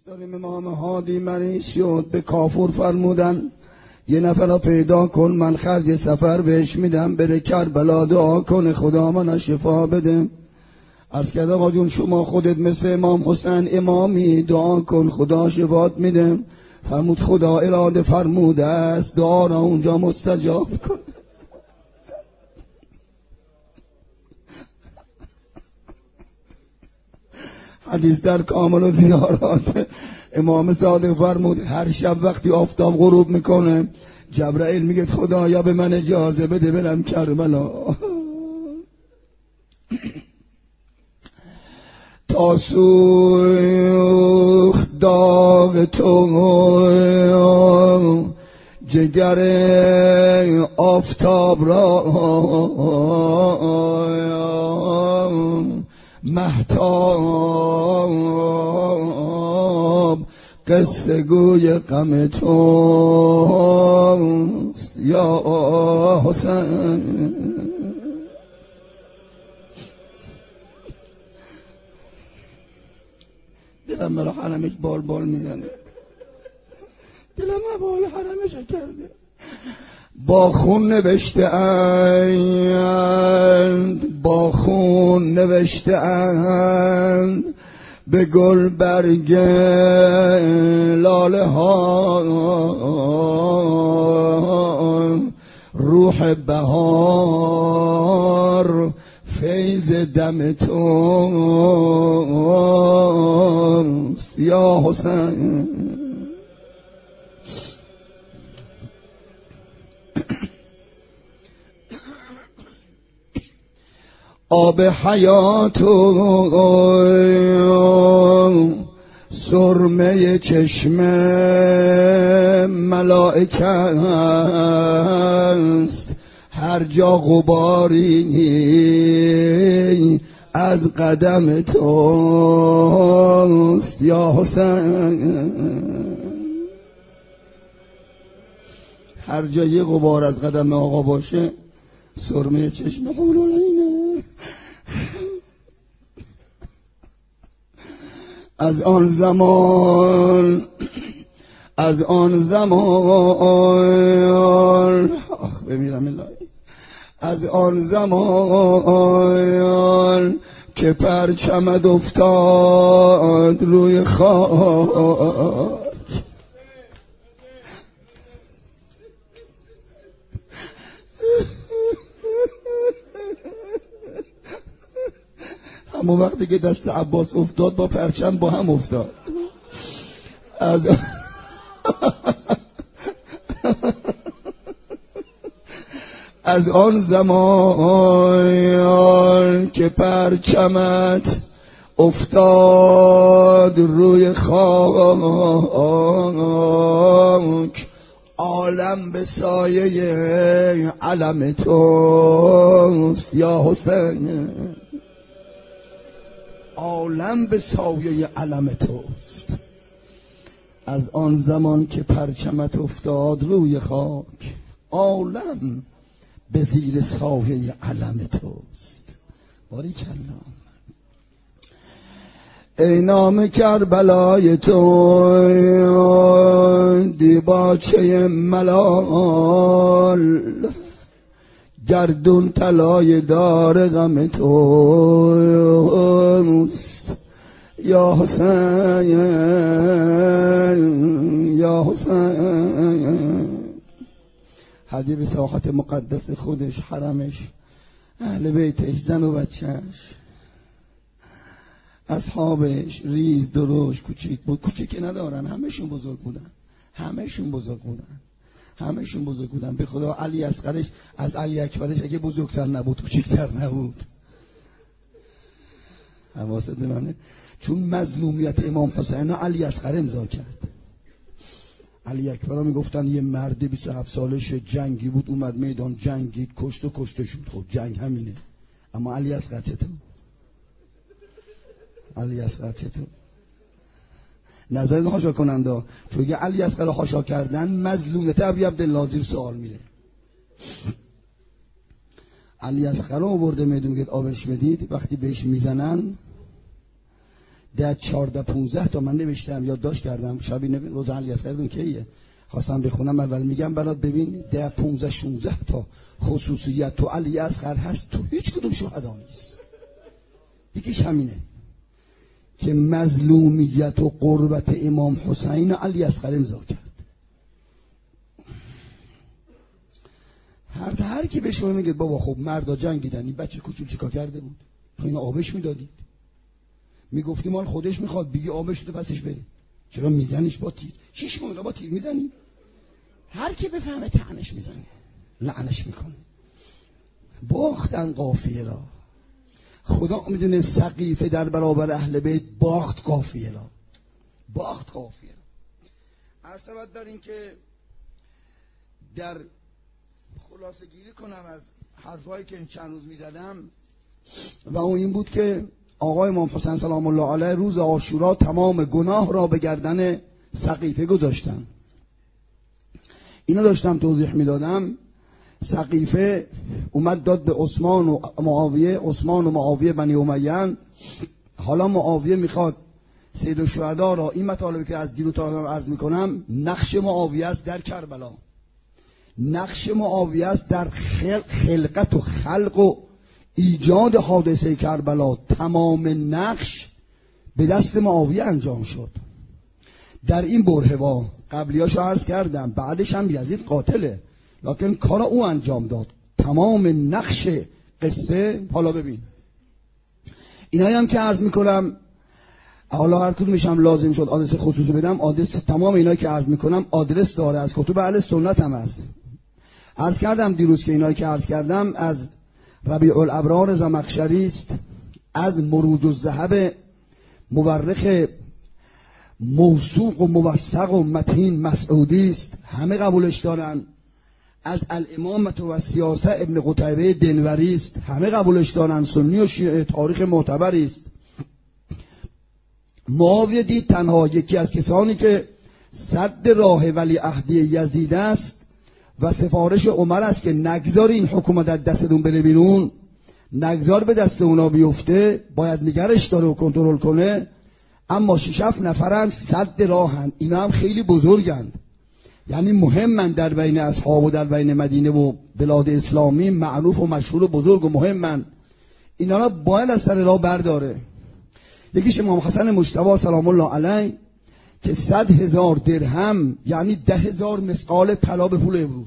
داریم امام هادی مریض شد، به کافر فرمودن یه نفر را پیدا کن، من خرج سفر بهش میدم، بره کربلا دعا کنه خدا من شفا بده. عرض کرد آقا جون شما خودت مثل امام حسین امامی، دعا کن خدا شفات میده. فرمود خدا اراده فرموده است دعا را اونجا مستجاب کن. حدیث در کامل و زیارات امام صادق فرمود هر شب وقتی آفتاب غروب میکنه جبرائیل میگه خدایا به من اجازه بده برم کربلا تا سوخت داغ تو جگر آفتاب را مهتاب قصه گوی غم توست یا حسین. دلم برای حرمش بال میزنه، دلم برای حرمش کرده. با خون نوشته اند، با خون نوشته اند به گل برگ لاله ها روح بهار فیض دم توست یا حسین. آب حیات و سرمه چشم ملائکه است، هر جا غباری از قدم توست یا حسین. هر جا یه غبار از قدم آقا باشه سرمه چشم حورالعینه. از آن زمان بمیرم الهی، از آن زمان که پرچمت افتاد روی خاک، همون وقتی که دست عباس افتاد با پرچم با هم افتاد. از آن زمان که پرچمت افتاد روی خاک، عالم به سایه علم توست یا حسین. عالم به سایه علم توست. از آن زمان که پرچمت افتاد روی خاک، عالم به زیر سایه علم توست. باریکلا. ای نام کربلای تو دیباچه ملال، گردون طلای دار غم توست یا حسین یا حسین. هدیه به ساحت مقدس خودش، حرمش، اهل بیتش، زن و بچهش، اصحابش، ریز دروش کوچیک بود، کوچیکی ندارن، همشون بزرگ بودن. به خدا علی اصغرش از علی اکبرش اگه بزرگتر نبود کوچیکتر نبود. حواست به منه. چون مظلومیت امام حسین علی اصغر امضا کرد. علی اکبر ها میگفتن یه مرد 27 سالش جنگی بود، اومد میدان جنگید، کشته شد. خب جنگ همینه. اما علی اصغر چطور؟ نظر حاشا کننده، چون اگه علی اصغر حاشا کردن مظلومیت ابی عبدالله زیر سوال میره. علی اصغر رو آورده میدون، میگه آبش بدید، وقتی بهش میزنن در 14-15 تا من نوشتم، یادداشت کردم، شبیه روز الیاس کیه خواستم بخونم، اول میگم برات ببین، در 15-16 تا خصوصیت تو علی اصغر هست، تو هیچ کدوم شهدا نیست. یکیش همینه که مظلومیت و قربت امام حسین علی اصغر امضا کرد. هر کی به شما میگه بابا خب مردا جنگیدن، این بچه کوچولو چیکار کرده بود؟ تو اینو آبش میدادید، میگفتی مال خودش میخواد، بگی آبش تو پسش بده، چرا میزنیش با تیر؟ 6 ماه با تیر میزنی؟ هر کی بفهمه طعنش میزنه، لعنش میکنه. باختن قافیه را، خدا میدونه سقیفه در برابر اهل بیت باخت قافیه را، باخت قافیه را. عرض در این که در خلاصه گیری کنم از حرفایی که این چند روز میزدم، و اون این بود که آقای امام حسین سلام الله علیه روز عاشورا تمام گناه را به گردن سقیفه گذاشتن. اینا داشتم توضیح میدادم. سقیفه اومد داد به عثمان و معاویه، عثمان و معاویه بنی امیه. حالا معاویه میخواد سید الشهدا را، این مطالبی که از دیرو تا عرض میکنم، نقش معاویه است در کربلا، نقش معاویه است در خلقت و خلق و ایجاد حادثه کربلا. تمام نقش به دست معاویه انجام شد. در این برهوا قبلیاشو عرض کردم، بعدش هم یزید قاتله، لکن کار او انجام داد. تمام نقش قصه، حالا ببین اینایی هم که عرض میکنم، حالا هر کدومش هم لازم شد آدرس خصوصی بدم، آدرس تمام اینایی که عرض میکنم آدرس داره، از کتب اهل سنت هم هست. عرض کردم دیروز که اینایی که عرض کردم از ربیع الابرار زمخشری است، از مروج الذهب مورخ موثوق و موثق و متین مسعودی است، همه قبولش دارن. از الامامه و سیاسه ابن قتیبه دنوری است، همه قبولش دارن، سنی و شیعه، تاریخ معتبری است. معاویه دید تنها یکی از کسانی که سد راه ولی عهدی یزید است و سفارش عمر است که نگذار این حکومت از دستتون بره بیرون، نگذار به دست اونا بیفته، باید نگرش داره و کنترل کنه. اما 6-7 نفرن سد راهن، اینا هم خیلی بزرگند، یعنی مهمن در بین اصحاب و در بین مدینه و بلاد اسلامی، معروف و مشهور و بزرگ و مهمن. اینا را باید از سر راه برداره. یکیش امام حسن مجتبی سلام الله علیه که 100,000 درهم یعنی 10,000 مثقال طلا به پول امروز،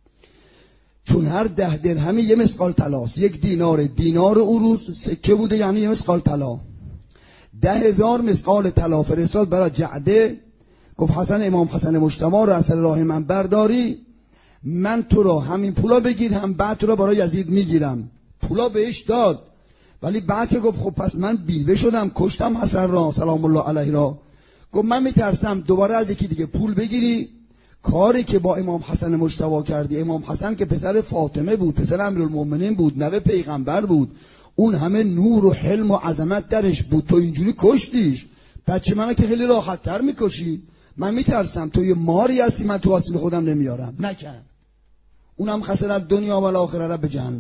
چون هر 10 درهمی یه مثقال طلاست. 1 دینار اون روز سکه بوده، یعنی یه مثقال طلا. 10,000 مثقال طلا فرستاد برای جعده، گفت حسن امام حسن مجتبی رو از سر راه من برداری، من تو را همین پولا بگیر، هم بعد تو را برای یزید میگیرم. پولا بهش داد، ولی بعد که گفت خب پس من بیوه شدم، کشتم حسن را سلام الله علیه را، گفت من میترسم دوباره از یکی دیگه پول بگیری. کاری که با امام حسن مجتبی کردی، امام حسن که پسر فاطمه بود، پسر امیرالمومنین بود، نوه پیغمبر بود، اون همه نور و حلم و عظمت درش بود، تو اینجوری کشتیش. بچه منو که خیلی راحت تر میکشی، من میترسم تو یه ماری هستی، من تو آسیب خودم نمیارم. نکرد، اونم خسرت دنیا و الاخره را به جهنم.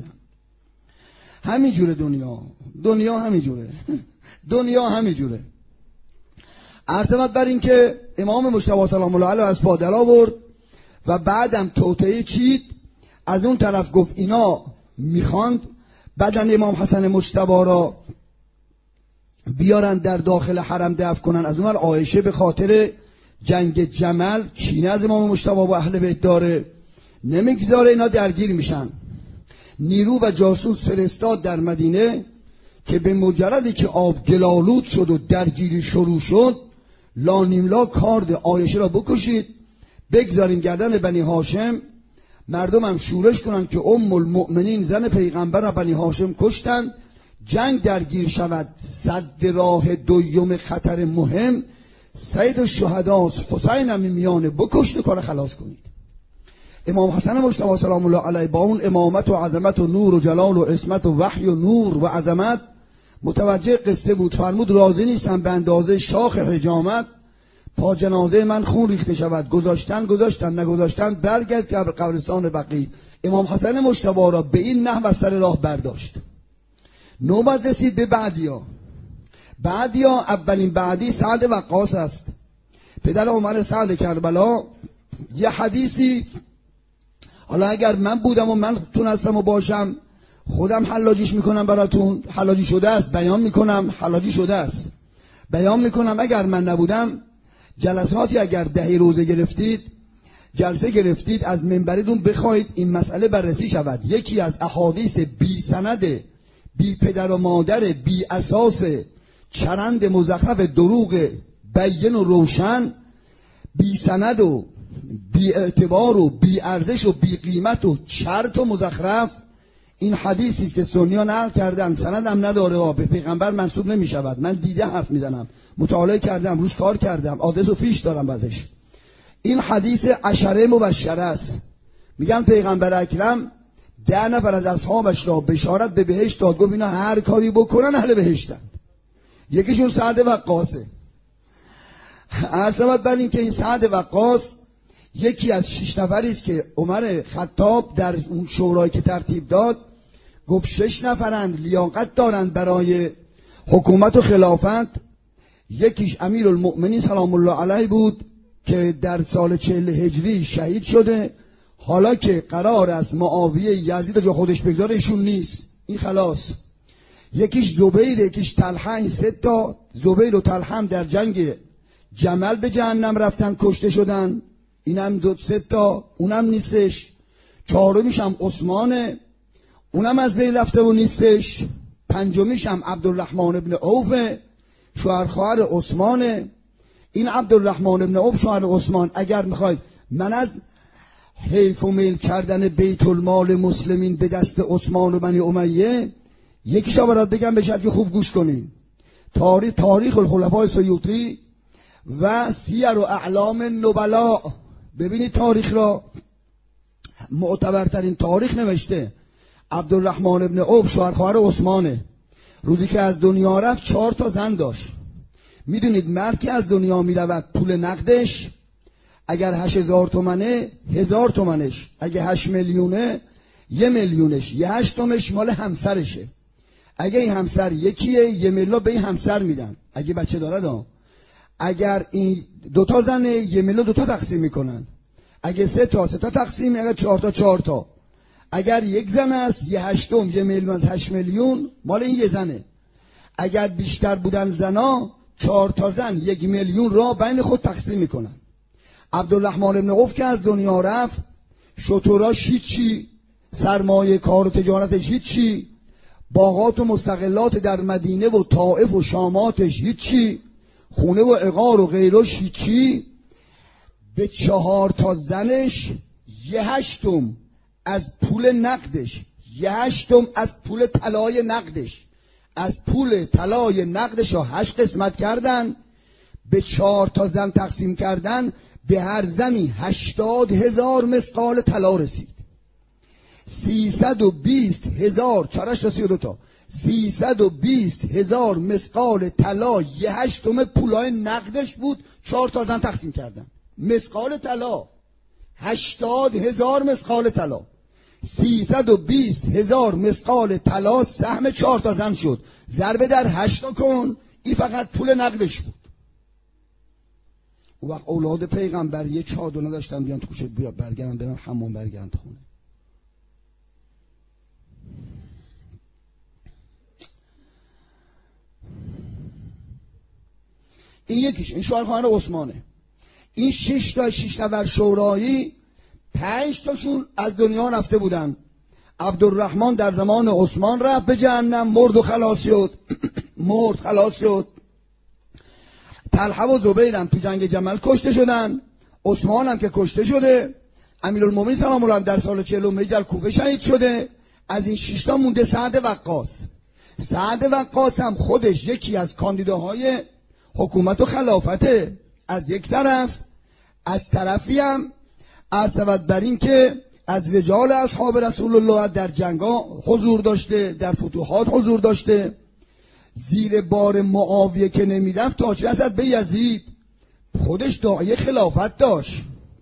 همینجوره دنیا همینجوره دنیا همینجوره. عرضمت بر این که امام مجتبی سلام الله علیه از پادل آورد و بعدم توطئه چید. از اون طرف گفت اینا میخواند بدن امام حسن مجتبی را بیارن در داخل حرم دفن کنن. از اون ور عایشه به خاطر جنگ جمل کینه از امام مجتبی و اهل بیت داره، نمیگذاره اینا درگیر میشن. نیرو و جاسوس فرستاد در مدینه که به مجردی که آب گلالود شد و درگیری شروع شد، لا نیملا کارد عایشه را بکشید، بگذاریم گردن بنی هاشم. مردم هم شورش کنن که ام المؤمنین زن پیغمبر را بنی هاشم کشتن، جنگ درگیر شود. صد راه دویم خطر مهم، سید الشهدا حسین هم میانه بکشت و کار خلاص کنید. امام حسن مجتبی سلام الله علیه با اون امامت و عظمت و نور و جلال و عصمت و وحی و نور و عظمت متوجه قصه بود. فرمود راضی نیستم به اندازه شاخ حجامت پا جنازه من خون ریخته شود. گذاشتن نگذاشتن برگرد که قبرستان بقیع. امام حسن مجتبی را به این نحو از سر راه برداشت. نوبت رسید به بعدیا. بعدیا اولین بعدی سعد وقاص است، پدر عمر سعد کربلا. یه حدیثی حالا اگر من بودم و من تونستم و باشم خودم حلاجیش میکنم براتون، حلاجی شده است، بیان میکنم، حلاجی شده است بیان میکنم. اگر من نبودم جلساتی اگر 10 روزه گرفتید، جلسه گرفتید، از منبرتون بخواید این مسئله بررسی شود. یکی از احادیث بی سند، بی پدر و مادر، بی اساس، چرند مزخرف، دروغ بین و روشن، بی سند و بی اعتبار و بی ارزش و بی قیمت و چرت و مزخرف، این حدیثی است که سنی‌ها نقل کردن، سندم نداره و به پیغمبر منسوب نمی‌شود. من دیده حرف میزنم، مطالعه کردم، روش کار کردم، آدرس و فیش دارم ازش. این حدیث عشره مبشره است. میگن پیغمبر اکرم 10 نفر از اصحابش را بشارت به بهشت داد، گفت اینا هر کاری بکنن اهل بهشتن. یکیشون سعد وقاصه. عرض بر این که این سعد وقاص یکی از 6 نفری است که عمر خطاب در اون شورایی که ترتیب داد گفت 6 نفرند لیاقت دارند برای حکومت و خلافت. یکیش امیرالمؤمنین سلام الله علیه بود که در سال 40 هجری شهید شده. حالا که قرار است معاویه یزید جو خودش بگذاره، ایشون نیست، این خلاص. یکیش زبیر، یکیش طلحه. این 3 تا، زبیر و طلحه در جنگ جمل به جهنم رفتن، کشته شدن. اینم 2-3 تا، اونم نیستش. 4میش هم عثمانه، اونم از بین رفته و نیستش. 5میش هم عبدالرحمن ابن عوف، شوهر خواهر عثمانه. این عبدالرحمن ابن عوف شوهر عثمان، اگر میخواید من از حیف و میل کردن بیت المال مسلمین به دست عثمان و بنی امیه یکیشو برات بگم، بشد که خوب گوش کنین. تاریخ الخلفاء سیوطی و سیر و اعلام نبلا، ببینید تاریخ را، معتبرترین تاریخ نوشته. عبدالرحمن ابن عوف شوهر خواهر عثمانه. روزی که از دنیا رفت 4 تا زن داشت. میدونید مرد که از دنیا میرود پول نقدش اگر 8000 تومنه 1000 تومنش، اگه 8 میلیونه 1 میلیونش، 8 مال همسرشه. اگه این همسر یکیه 1 میلیون به این همسر میدن اگه بچه داره. اگر این 2 تا زنه 1 میلیون 2 تا تقسیم میکنن. اگه 3 تا 3 تا تقسیم، اگه 4 تا 4 تا. اگر یک زن است 1/8، 1 میلیون از 8 میلیون مال این یه زنه. اگر بیشتر بودن زنا 4 تا زن 1 میلیون را بین خود تقسیم میکنن. عبدالرحمن ابن عوف که از دنیا رفت، شتراش هیچی، سرمایه کار و تجارتش هیچی، باغات و مستقلات در مدینه و طائف و شاماتش هیچی، خونه و عقار و غیرش هیچی. به 4 تا زنش 1/8 از پول نقدش، 1/8 از پول طلای نقدش، از پول طلای نقدش رو 8 قسمت کردن، به 4 تا زن تقسیم کردن، به هر زنی 80,000 مثقال طلا رسید. 320,000 4 تا 32 تا 320,000 مثقال طلا 1/8 پولای نقدش بود. 4 تا زن تقسیم کردن. مثقال طلا 80,000 مثقال طلا، 320,000 مثقال طلا سهم 4 تا زن شد. ضرب در 8 کن، این فقط پول نقدش بود. و وقت اولاد پیغمبر یه چادر نداشتن بیان تو کوچه برگردن برن حمام برگردن خونه. این یکیش، این شوهر خواهر عثمانه. این 6 نفر شورایی 5 تاشون از دنیا رفته بودن. عبدالرحمن در زمان عثمان رفت به جهنم، مرد و خلاص شد. مرد خلاص شد. طلحه و زبیر هم تو جنگ جمل کشته شدن. عثمان هم که کشته شده. امیرالمومنین سلام الله در سال 40 هجری در کوفه شهید شده. از این 6 تا مونده سعد وقاص. سعد وقاص هم خودش یکی از کاندیداهای حکومت و خلافته از یک طرف، از طرفی هم عرض بر این که از رجال اصحاب رسول الله در جنگا حضور داشته، در فتوحات حضور داشته. زیر بار معاویه که نمیرفت تا چه رسد به یزید، خودش داعی خلافت داشت.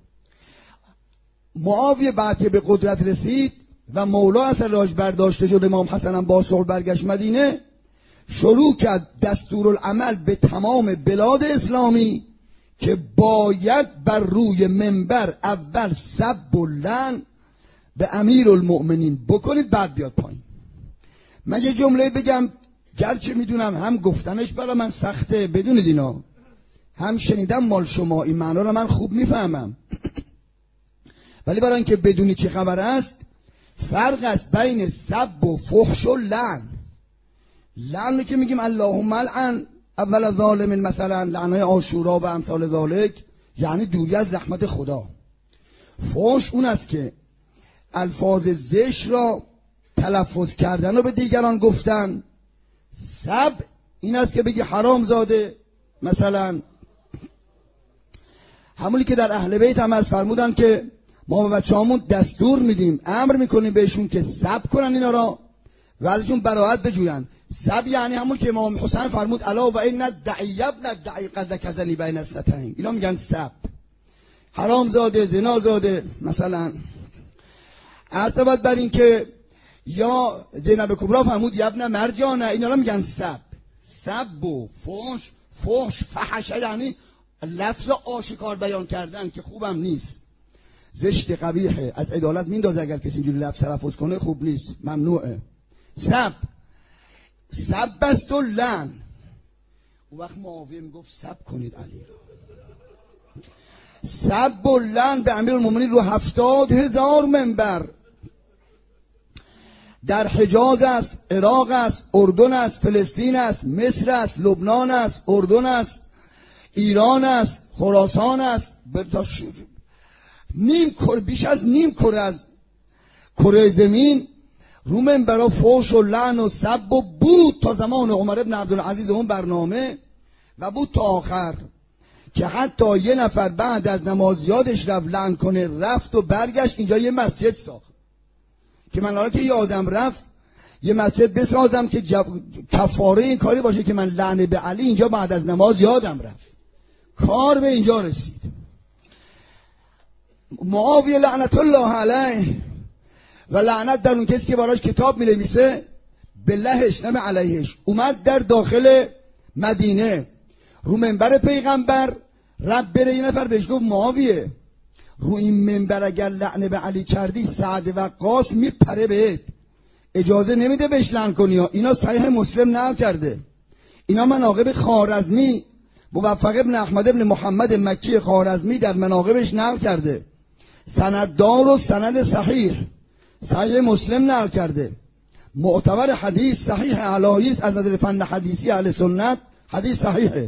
معاویه بعد که به قدرت رسید و مولا اثر راج برداشته شد، امام حسن هم با صلح برگشت مدینه، شروع کرد دستورالعمل به تمام بلاد اسلامی که باید بر روی منبر اول سب و لعن به امیرالمؤمنین بکنید بعد بیاد پایین. من یه جمله بگم، گرچه میدونم هم گفتنش برای من سخته، بدونید اینا، هم شنیدم مال شما، این معنا رو من خوب میفهمم ولی برای اینکه بدونی چه خبر است، فرق است بین سب و فحش و لعن. لعن که میگیم اللهم لعن اول ظالم، مثلا لعنای عاشورا و امثال ذالک، یعنی دوری از رحمت خدا. فحش اون است که الفاظ زشت را تلفظ کردن و به دیگران گفتن. سب این است که بگی حرام زاده، مثلا همونی که در اهل بیت هم از فرمودن که ما به بچه‌هامون دستور میدیم، امر میکنیم بهشون که سب کنن اینا را و ازشون براءت بجوین. سب یعنی همون که امام حسین فرمود الا و ان الدعی ابن الدعی قد کذلی بین الستین، اینا میگن سب، حرام زاده، زنا زاده. مثلا عرض بر این که یا زینب کبرا فرمود یبن مرجانه، اینا را میگن سب. سب و فحش فحش یعنی لفظ آشکار بیان کردن که خوبم نیست، زشت قبیحه، از عدالت میندازه اگر کسی اینجوری لفظ تلفظ کنه، خوب نیست، ممنوعه. سب بست و لعن. اون وقت معاویه میگفت سب کنید علی را. سب و لعن به امیرالمومنین رو 70,000 منبر در حجاز است، عراق است، اردن است، فلسطین است، مصر است، لبنان است، اردن است، ایران است، خراسان است، بیش از نیم کره از کره زمین رو منبرا فحش و لعن و سب و بود تا زمان عمر ابن عبدالعزیز اون برنامه و بود تا آخر که حتی یه نفر بعد از نماز یادش رفت لعن کنه، رفت و برگشت اینجا یه مسجد ساخت که من الان که یادم رفت یه مسجد بسازم که کفاره این کاری باشه که من لعن به علی اینجا بعد از نماز یادم رفت. کار به اینجا رسید. معاویه لعنت الله علیه و لعنت در اون کسی که براش کتاب می نویسه، به لهش نه به علیهش، اومد در داخل مدینه رو منبر پیغمبر رب بره، یه نفر بهش گفت معاویه رو این منبر اگر لعنه به علی کردی سعد وقاص میپره بهت، اجازه نمیده بهش لعن کنی. اینا صحیح مسلم نقل کرده، اینا مناقب خوارزمی، موفق ابن احمد ابن محمد مکی خوارزمی در مناقبش نقل کرده، سنددار و سند صحیح مسلم نقل کرده، معتبر حدیث صحیح علاییست از نظر فن حدیثی اهل سنت، حدیث صحیحه.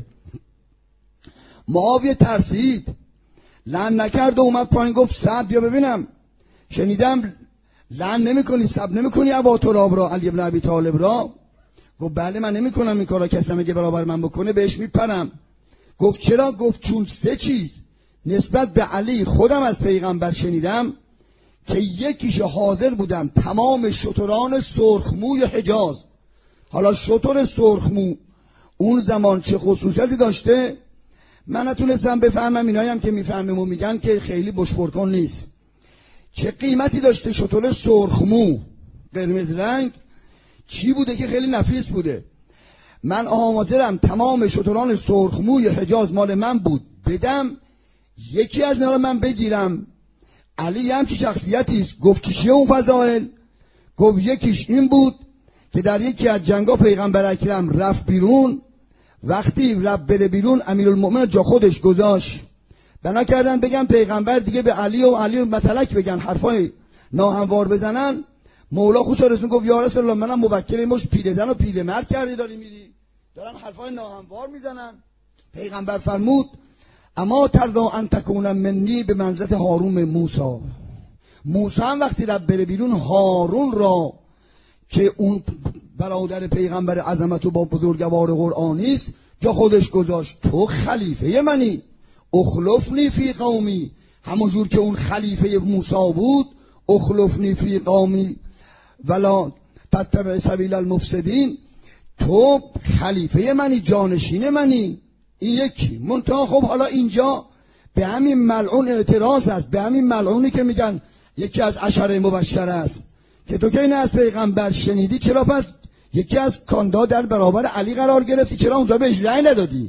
معاویه ترسید، لعن نکرد و اومد پایین گفت سعد بیا ببینم، شنیدم لعن نمی‌کنی، سب نمی‌کنی ابا تراب را، علی بن ابی طالب را. گفت بله من نمی‌کنم این کارا، کسی میگه برابر من بکنه بهش میپرم. گفت چرا؟ گفت چون 3 چیز نسبت به علی خودم از پیغمبر شنیدم که یکیش حاضر بودم تمام شتران سرخموی حجاز. حالا شتر سرخمو اون زمان چه خصوصیتی داشته من نتونستم بفهمم، اینایی هم که میفهمیم و میگن که خیلی بشپرکن نیست. چه قیمتی داشته شتر سرخمو قرمز رنگ، چی بوده که خیلی نفیس بوده. من حاضرم تمام شتران سرخموی حجاز مال من بود بدم، یکی از اینا رو من بگیرم. علی هم که شخصیتی است. گفت چیه اون فضائل؟ گفت یکیش این بود که در یکی از جنگا پیغمبر اکرم رفت بیرون، وقتی رفت بره بیرون امیرالمؤمنین جا خودش گذاشت، بنا کردن بگن پیغمبر دیگه به علی و متلک بگن، حرفای ناهموار بزنن. مولا خودش رسول گفت یا رسول الله منم موکل مش پیرزن و پیرمرد کردی داری میری، دارن حرفای ناهموار میزنن. پیغمبر فرمود اما ترضا ان تکون منی به منزلت هارون موسی. موسی هم وقتی رفت بره بیرون هارون را که اون برادر پیغمبر عظمت و با بزرگوار قرآنی است جا خودش گذاشت. تو خلیفه منی، اخلفنی فی قومی، همون جور که اون خلیفه موسی بود، اخلفنی فی قومی ولا تتبع سبیل المفسدین، تو خلیفه منی، جانشین منی. این یکی. منتها خب حالا اینجا به همین ملعون اعتراض است، به همین ملعونی که میگن یکی از عشره مبشره است که تو که این از پیغمبر شنیدی، چرا پس یکی از کاندیدا در برابر علی قرار گرفتی، چرا اونجا بهش رأی ندادی؟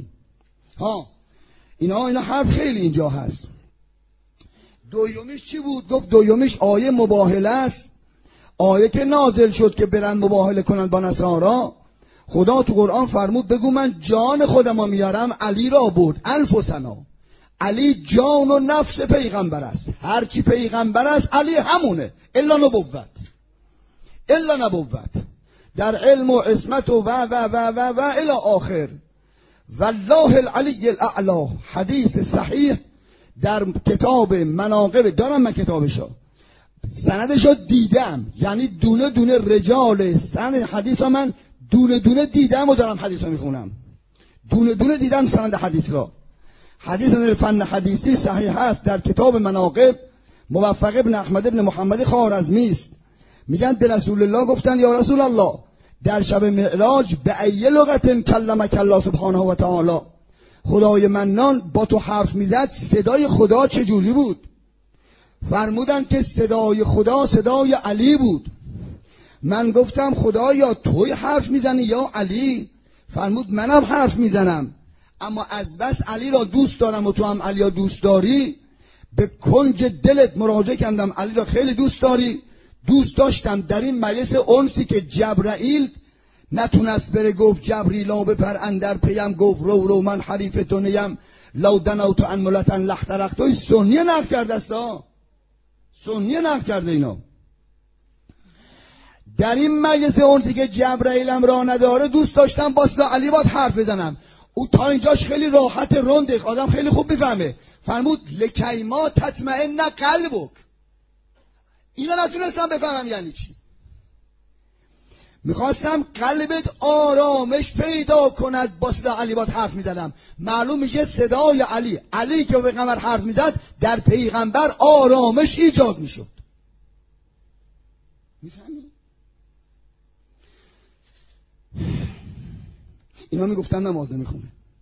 اینا حرف خیلی اینجا هست. دومیش چی بود؟ گفت دومیش آیه مباهله است، آیه که نازل شد که برن مباهله کنن با نصارا. خدا تو قرآن فرمود بگو من جان خودمو میارم، علی را برد الفسنا. علی جان و نفس پیغمبر است، هر کی پیغمبر است علی همونه، الا نبوت در علم و عصمت و الی آخر. والله العلی الاعلی، حدیث صحیح در کتاب مناقب دارم من، کتابشو سندشو دیدم، یعنی دونه دونه رجال سند حدیثا من دونه دونه دیدم و دارم حدیثا میخونم، دونه دونه دیدم سند حدیث را. حدیث در فن حدیثی صحیح هست در کتاب مناقب. موفق ابن احمد ابن محمد خوارزمی است، میگن به رسول الله گفتن یا رسول الله در شب معراج به ای لغت کلمک الله سبحانه و تعالی، خدای منان با تو حرف میزد، صدای خدا چجوری بود؟ فرمودن که صدای خدا صدای علی بود. من گفتم خدایا توی حرف میزنی یا علی؟ فرمود منم حرف میزنم، اما از بس علی را دوست دارم و تو هم علی را دوست داری، به کنج دلت مراجعه کردم علی را خیلی دوست داری. دوست داشتم در این مجلس انسی که جبرائیل نتونست بره، گفت جبریلا بپر اندر پیم، گفت رو من حریف تو نیم، لو دنوت عن ملتن لخترقت. سنیه نقل کرده است، سنیه نقل کرده اینا. در این مجلس انسی که جبرائیلم را نداره دوست داشتم با صدا علی باد حرف بزنم. او تا اینجاش خیلی راحت رنده، آدم خیلی خوب میفهمه. فرمود لکیما تطمئن قلبک. اینا نتونستم بفهمم یعنی چی. میخواستم قلبت آرامش پیدا کند، با صدا علی باد حرف میزدم. معلوم میشه صدای علی که به پیغمبر حرف میزد در پیغمبر آرامش ایجاد میشد. میفهمی؟ اینا میگفتن نماز نمیخونه،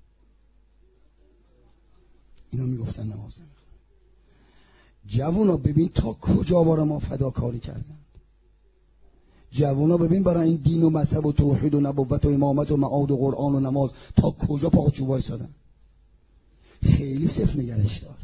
جوونا ببین تا کجا برای ما فداکاری کردن. جوونا ببین برای این دین و مذهب و توحید و نبوت و امامت و معاد و قرآن و نماز تا کجا پاچو وایسادن. خیلی صفر نگرش دار.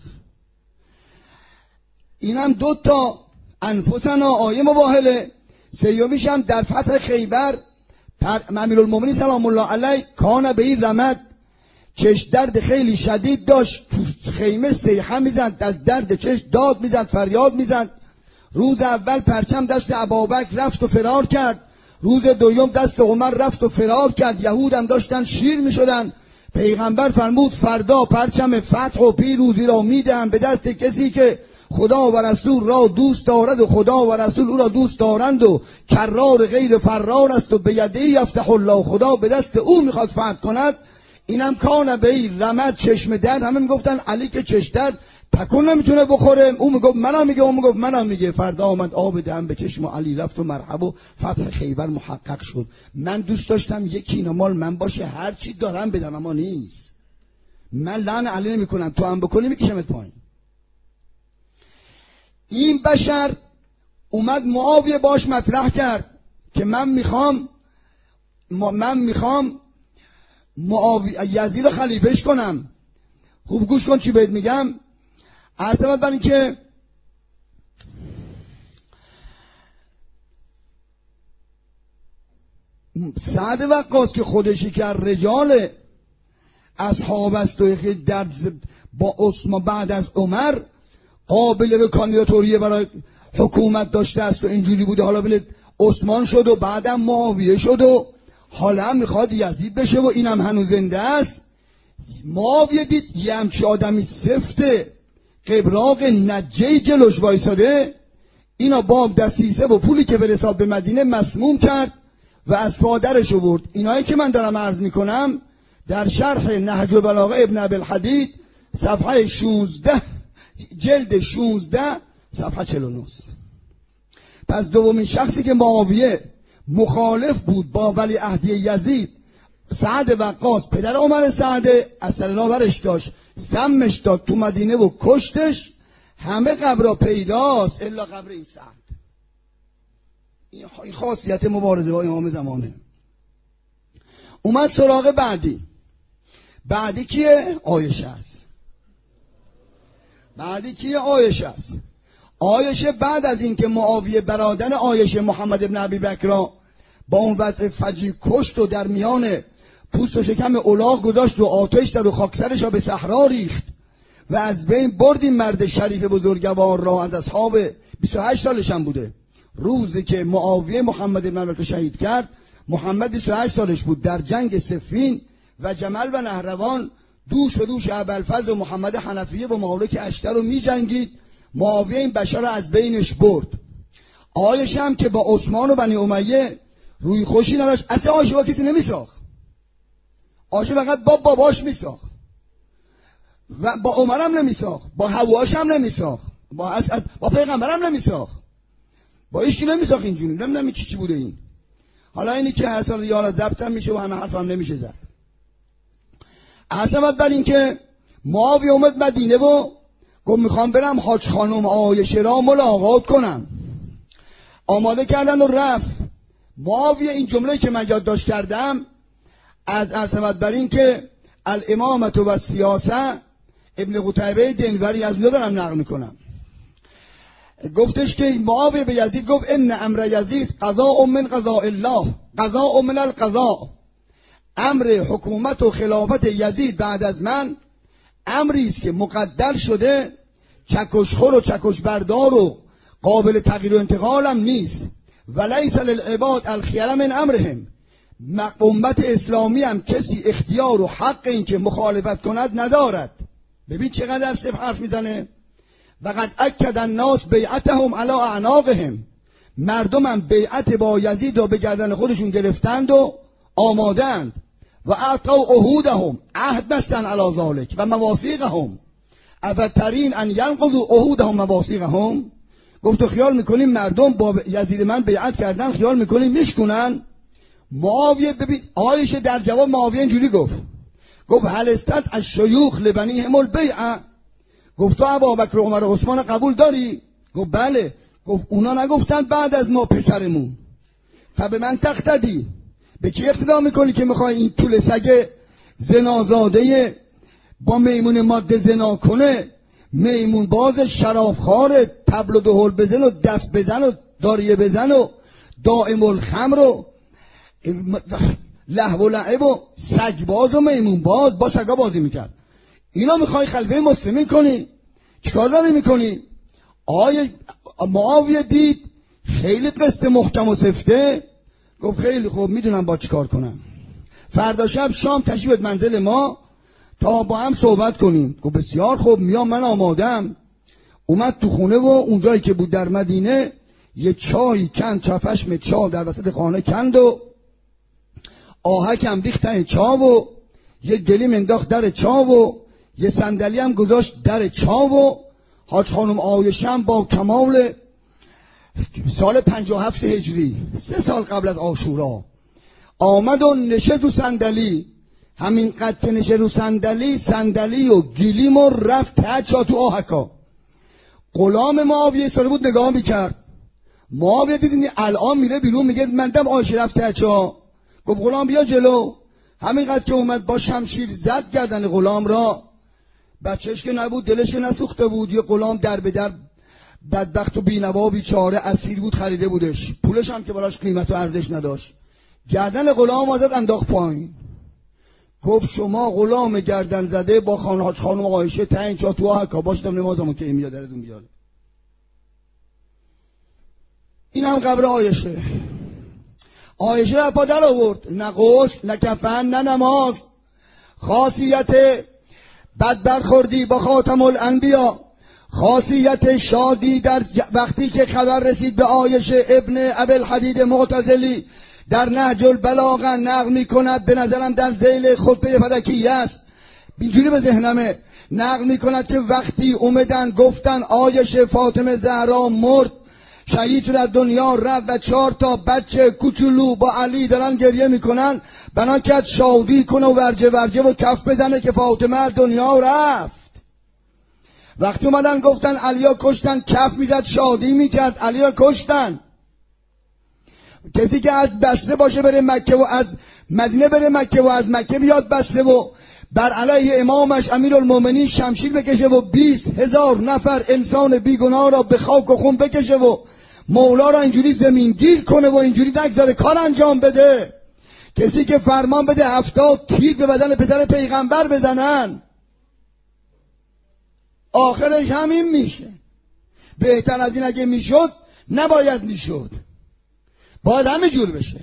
اینم 2 تا انفسنا آیه مباهله. سیومیش هم در فتح خیبر امیرالمومنین سلام الله علیه کان به این رمد، چش درد خیلی شدید داشت، تو خیمه سیحه میزد، از درد چش داد میزد، فریاد میزد. روز اول پرچم دست ابابکر رفت و فرار کرد، روز دوم دست عمر رفت و فرار کرد، یهود هم داشتن شیر میشدن. پیغمبر فرمود فردا پرچم فتح و پیروزی را میدهم به دست کسی که خدا و رسول را دوست دارد و خدا و رسول او را دوست دارند و کرار غیر فرار است و به یده یفتح الله، خدا به دست او میخواد فتح کند. اینم کان به این رمد چشم درد. همه میگفتن علی که چشم درد تکون نمیتونه بخوره، او میگفت منم میگه، اون میگفت منم میگه. فردا آمد آب دم به چشم علی رفت و مرحب و فتح خیبر محقق شد. من دوست داشتم یکی اینا مال من باشه، هر چی دارم بدم، اما نیست. من لعن علی نمیکنم، تو هم بکنی میکشمت پایین. این بشر اومد معاویه باش مطرح کرد که من میخوام یزید رو خلیفهش کنم. خوب گوش کن چی بهت میگم. عرض بر این که سعد وقاص که خودشی که رجال اصحاب است و در با عثمان بعد از عمر قابل به کاندیداتوری برای حکومت داشته است و اینجوری بوده، حالا بله عثمان شد و بعدم معاویه شد و حالا هم میخواد یزید بشه و اینم هنوز زنده است. معاویه دید یه همچی آدمی سفته قبراق نجی جلوش وایساده، اینا با دستیسه و پولی که برساد به مدینه مسموم کرد و از پادرش برد. اینایی که من دارم عرض میکنم در شرح نهج البلاغه ابن ابی‌الحدید صفحه 16 جلد 16 صفحه 49. پس دومین شخصی که معاویه مخالف بود با ولیعهدی یزید، سعد وقاص پدر عمر سعد، اثر نابرش داشت، سمش داد تو مدینه و کشتش. همه قبرها پیداست الا قبر این سعد. این خاصیت مبارزه با امام زمانه. اومد سراغ بعدی کیه؟ عایشه است. بعدی کیه؟ عایشه است. عایشه بعد از اینکه معاویه برادر عایشه محمد ابن ابی بکر را با اون وضع فجیع کشت و در میان پوست و شکم الاغ گذاشت و آتش زد و خاکسرش را به صحرا ریخت و از بین برد این مرد شریف بزرگوار را، از اصحاب 28 سالش هم بوده. روزی که معاویه محمد ابن ابی بکر شهید کرد، محمد 28 سالش بود. در جنگ صفین و جمل و نهروان دوش به دوش ابوالفضل و محمد حنفیه و مالک اشتر رو می جنگید. معاویه این بشر رو از بینش برد. عایشه هم که با عثمان و بنی امیه روی خوشی نداشت. اصلا عایشه با کسی نمیساخت. عایشه فقط با باباش میساخت و با عمر هم نمیساخت، با حواش هم نمیساخت، با پیغمبر هم نمیساخت، با هیچ کی نمیساخت. اینجوری نمیدونم چی بوده این. حالا اینی که حسن یالا ضبط هم میشه و همه حرف هم نمیشه زد. اصلا بعد این که معاویه اومد مدینه و گفت میخوام برم حاج خانم عایشه را ملاقات کنم. آماده کردن و رفت. معاویه این جمله که من یادداشت کردم از عرض بر این که الامامت و سیاسه ابن قتیبه دنوری از اونجا دارم نقل میکنم. گفتش که معاویه به یزید گفت ان امر یزید قضاء من قضاء الله قضاء من القضاء. امر حکومت و خلافت یزید بعد از من امری است که مقدر شده، چکشخور و چکش بردار و قابل تغییر و انتقال هم نیست. ولیس للعباد الخیار من امرهم. امت اسلامی هم کسی اختیار و حق این که مخالفت کند ندارد. ببین چقدر صف حرف میزنه. وقد اکد الناس بیعتهم علی اعناقهم. مردم هم بیعت با یزید را به گردن خودشون گرفتند و آمادند. و اعطوا عهودهم، عهد بستن علی ذلک و مواثیقهم. افترین ان ینقضوا عهودهم مواثیقهم. گفت خیال میکنیم مردم با یزید من بیعت کردن، خیال میکنیم میشکنن؟ معاویه ببین عایشه در جواب معاویه اینجوری گفت هل استد الشیوخ لبنیهم البیعه. گفت تو ابوبکر و عمر و عثمان قبول داری؟ گفت بله. گفت اونا نگفتن بعد از ما پسرمون. فبه من تقتدی، به کی اقتدا میکنی که میخوای این طول سگ زنازاده با میمون ماده زنا کنه، میمون باز شرافخوار، طبل و دهل بزن و دف بزن و داریه بزن و دائم الخمر و لهو و لعب و سگ باز و میمون باز با سگا بازی میکرد. اینا میخوای خلیفه مسلمین کنی؟ چیکار داری میکنی؟ معاویه دید خیلی قصه محکم و سفته. گفت خیلی خوب، میدونم با چیکار کنم. فردا شب شام تشریف منزل ما تا با هم صحبت کنیم. گفت بسیار خوب، میام، من آمادم. اومد تو خونه و اونجایی که بود در مدینه یه چای کند، چفشم چای در وسط خانه کند و آهک هم ریخت ته چا و یه گلیم انداخت در چا و یه صندلی هم گذاشت در چا و حاج خانم عایشه هم با کمال سال 57 هجری 3 سال قبل از عاشورا آمد و نشست رو صندلی. همین قد که نشست رو صندلی و گلیم و رفت ته چا تو آهکا. غلام معاویه ایستاده بود نگاه میکرد. معاویه دیدین الان میره بیرون میگه من دم عایشه رفت ته چا. گفت غلام بیا جلو. همینقدر که اومد با شمشیر زد گردن غلام را. بچهش که نبود، دلش که نسوخته بود. یه غلام در به در بدبخت و بینوا بیچاره اسیر بود، خریده بودش، پولش هم که براش قیمت و ارزش نداشت. گردن غلام آزد انداخت پایین. گفت شما غلام گردن زده با خانم عایشه تعیین چا تو آهکا باشدم نمازمون که میاد درتون بیاره. این هم قبر عایشه. عایشه را پا در آورد، نه غسل نه کفن نه نماز. خاصیت بد برخوردی با خاتم الانبیا، خاصیت شادی در وقتی که خبر رسید به عایشه ابن ابوالحدید معتزلی در نهج البلاغه نقل میکند، به نظرم در ذیل خطبه فدکیه است، اینجوری به ذهنمه، نقل میکند که وقتی اومدن گفتن عایشه فاطمه زهرا مرد، شهید شد، در دنیا رفت و 4 تا بچه کوچولو با علی دارن گریه میکنن، بنا کرد شادی کنه و ورجه و کف بزنه که فاطمه از دنیا رفت. وقتی اومدن گفتن علیا کشتن، کف میزد شادی میکرد، علی را کشتن. کسی که از بسره باشه بره مکه و از مدینه بره مکه و از مکه بیاد بسته و بر علیه امامش امیرالمومنین شمشیر بکشه و 20,000 نفر انسان بیگناه را به خاک و خون بکشه و مولا را اینجوری زمین گیر کنه و اینجوری نگذاره کار انجام بده. کسی که فرمان بده 70 تیر به بدن پدر پیغمبر بزنن، آخرش همین میشه. بهتر از این اگه میشد نباید میشد، باید همه جور بشه.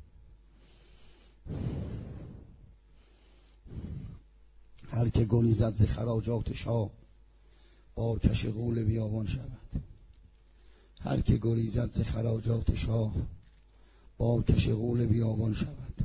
هر که گلی زد ز خراجات شاه، با کش غول بیابان شود. هر که گلی زد ز خراجات شاه، با کش غول بیابان شود.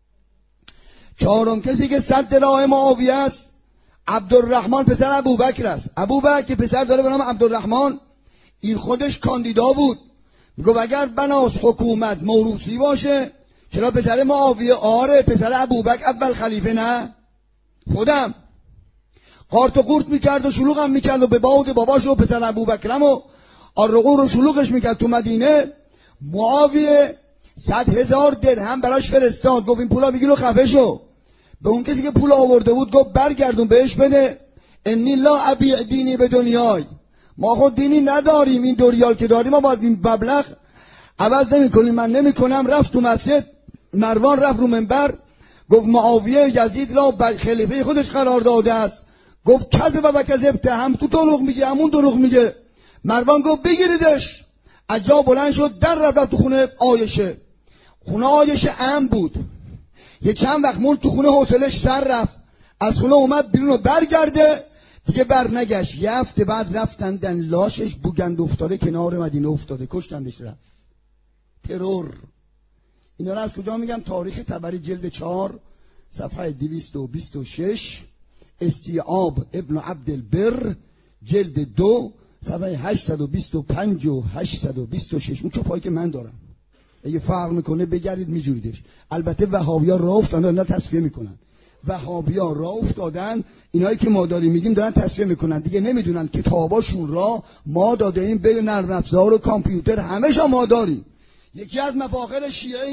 چهارم کسی که سد راه معاویه است عبدالرحمن پسر ابوبکر است. ابوبکر که پسر داره به نام عبدالرحمن، این خودش کاندیدا بود. میگه اگر بناس حکومت موروثی باشه چرا پسر معاویه؟ آره پسر ابوبکر اول خلیفه نه؟ خودم قارت و قورت میکرد و شلوغم میکرد و به باغ باباش و پسر ابوبکرم و آرقور رو شلوغش میکرد تو مدینه. معاویه 100,000 درهم براش فرستاد، گفت این پولا بگیر و خفه شو. به اون کسی که پول آورده بود گفت برگردون بهش بده، انی لا ابیع دینی به دنیای، ما خود دینی نداریم، این 2 ریال که داریم ما باید این مبلغ عوض نمی کنیم، من نمی کنم. رفت تو مسجد، مروان رفت رو منبر گفت معاویه یزید را بر خلیفه خودش قرار داده است. گفت کذب و کذبت، هم تو دروغ میگه همون دروغ میگه. مروان گفت بگیریدش. عجا بلند شد در رفت تو خونه عایشه. خونه عایشه ام بود. یه چند وقت موند تو خونه، حوصله‌اش سر رفت، از خونه اومد بیرون و برگرده دیگه بر نگشت. یه هفته بعد رفتندن لاشش بوگند افتاده کنار مدینه افتاده، کشتندش رفت. ترور. اینا رو از کجا میگم؟ تاریخ طبری جلد 4 صفحه 226، استیعاب ابن عبدالبر جلد 2 صفحه 825 و 826. اون چوبایی که من دارم اگه فرق میکنه بگردید میجوریدش. البته وهابی‌ها راه افتادن اینا تصفیه میکنن. وهابی‌ها راه افتادن، اینایی که ما داریم میگیم دارن تصفیه میکنن دیگه. نمیدونن کتاباشون را ما داده ایم، به نرم افزار و کامپیوتر همه‌شا ما داریم. یکی از مفاخر شیعه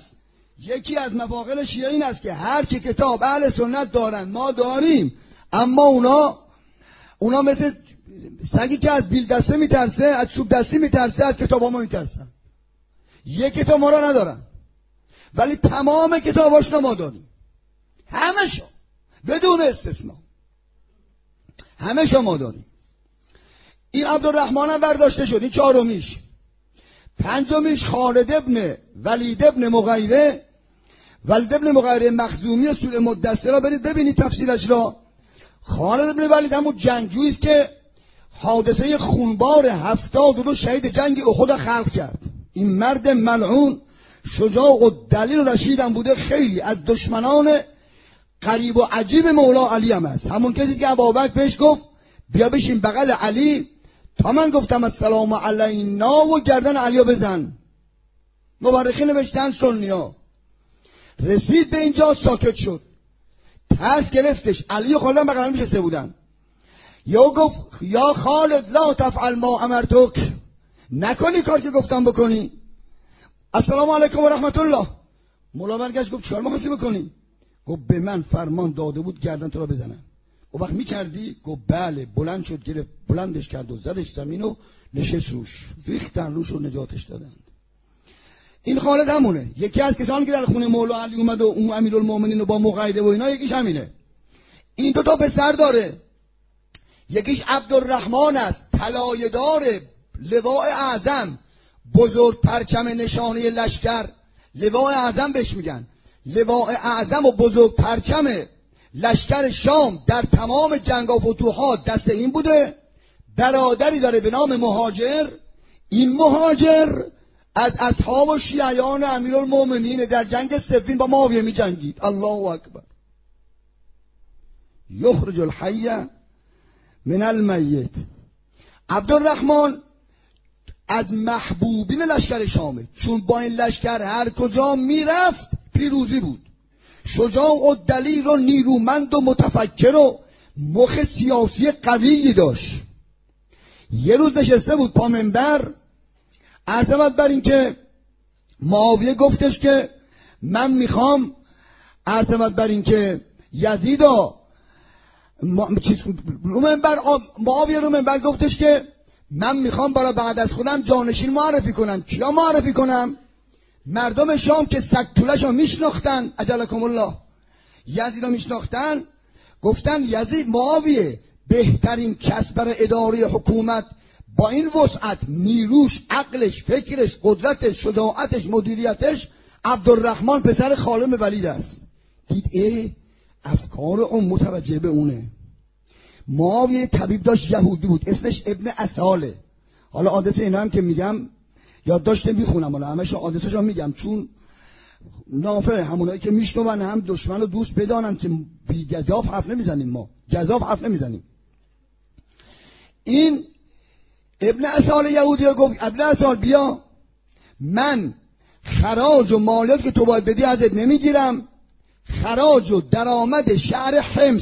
این است که هر چه کتاب اهل سنت دارن ما داریم، اما اونا مثل سگی که از بیل دسته میترسه، از چوب دستی میترسه، از کتاب ما میترسن. یک کتاب ما را ندارن ولی تمام کتاباشو ما داریم، همه‌شو بدون استثنا همه‌شو ما داریم. این عبدالرحمن هم برداشته شد. این چهارمیش. پنجمیش خالد ابن ولید ابن مغیره مخزومی سوره مدثر را برید ببینید تفصیلش را. خالد ابن ولید همون جنگجویی است که حادثه خونبار 72 شهید جنگ احد خلق کرد. این مرد ملعون شجاع و دلیل و رشید هم بوده، خیلی از دشمنان قریب و عجیب مولا علی هم است. همون کسی که ابوبکر بهش گفت بیا بشین بغل علی تا من گفتم السلام علینا و گردن علیو بزن. مورخین نوشتن سنی‌ها. رسید به اینجا ساکت شد، ترس گرفتش. علی و خالد بغل هم نشسته بودن. یا گفت یا خالد لا تفعل ما امرتک، نکنی کار که گفتم بکنی. السلام علیکم و رحمت الله. مولا برگشت گفت چیکار می‌خواستی بکنی؟ گفت به من فرمان داده بود گردن تو را بزنم. و وقت می‌کردی؟ گفت بله. بلند شد، گرفت بلندش کرد و زدش زمین و نشست روش، ریختن روش و نجاتش دادند. این خالد همونه، یکی از کسانی که در خونه مولا علی اومد و اون امیرالمومنین رو با مقایده و اینا، یکیش همینه. این 2 پسر داره، یکیش عبدالرحمن است، طلایه‌دار لواء اعظم، بزرگ پرچم نشانه لشکر. لواء اعظم بهش میگن. لواء اعظم و بزرگ پرچم لشکر شام در تمام جنگ و فتوحات دست این بوده. برادری داره به نام مهاجر. این مهاجر از اصحاب و شیعیان امیرالمومنین در جنگ صفین با معاویه می جنگید. الله اکبر. یخرج الحی من المیت. عبدالرحمن از محبوبین لشکر شامه، چون با این لشکر هر کجا میرفت پیروزی بود. شجاع و دلیر و نیرومند و متفکر و مخ سیاسی قویی داشت. یه روز نشسته بود پا منبر، عرضمت بر این که معاویه گفتش که من میخوام عرض بر این که یزیدا معاویه رو منبر گفتش که من میخوام برای بعد از خودم جانشین معرفی کنم. کیا معرفی کنم؟ مردم شام که سگتولش رو میشناختن، اجلکم الله، یزید رو میشناختن. گفتن یزید، معاویه بهترین کس برای اداره حکومت با این وسعت، نیروش، عقلش، فکرش، قدرتش، شجاعتش، مدیریتش، عبدالرحمن پسر خالد ولید است. دید افکار اون متوجه به اونه. معاویه طبیب داشت، یهودی بود، اسمش ابن اساله. حالا حادثه اینا هم که میگم یادداشت میخونم، حالا همشون حادثه‌شو میگم چون نافع همونایی که میشنون هم دشمن و دوست بدانن که بی گزاف حرف نمیزنیم، ما گزاف حرف نمیزنیم. این ابن اسال یهودی گفت ابن اسال بیا، من خراج و مالیات که تو باید بدی ازت نمیگیرم. خراج و درآمد شهر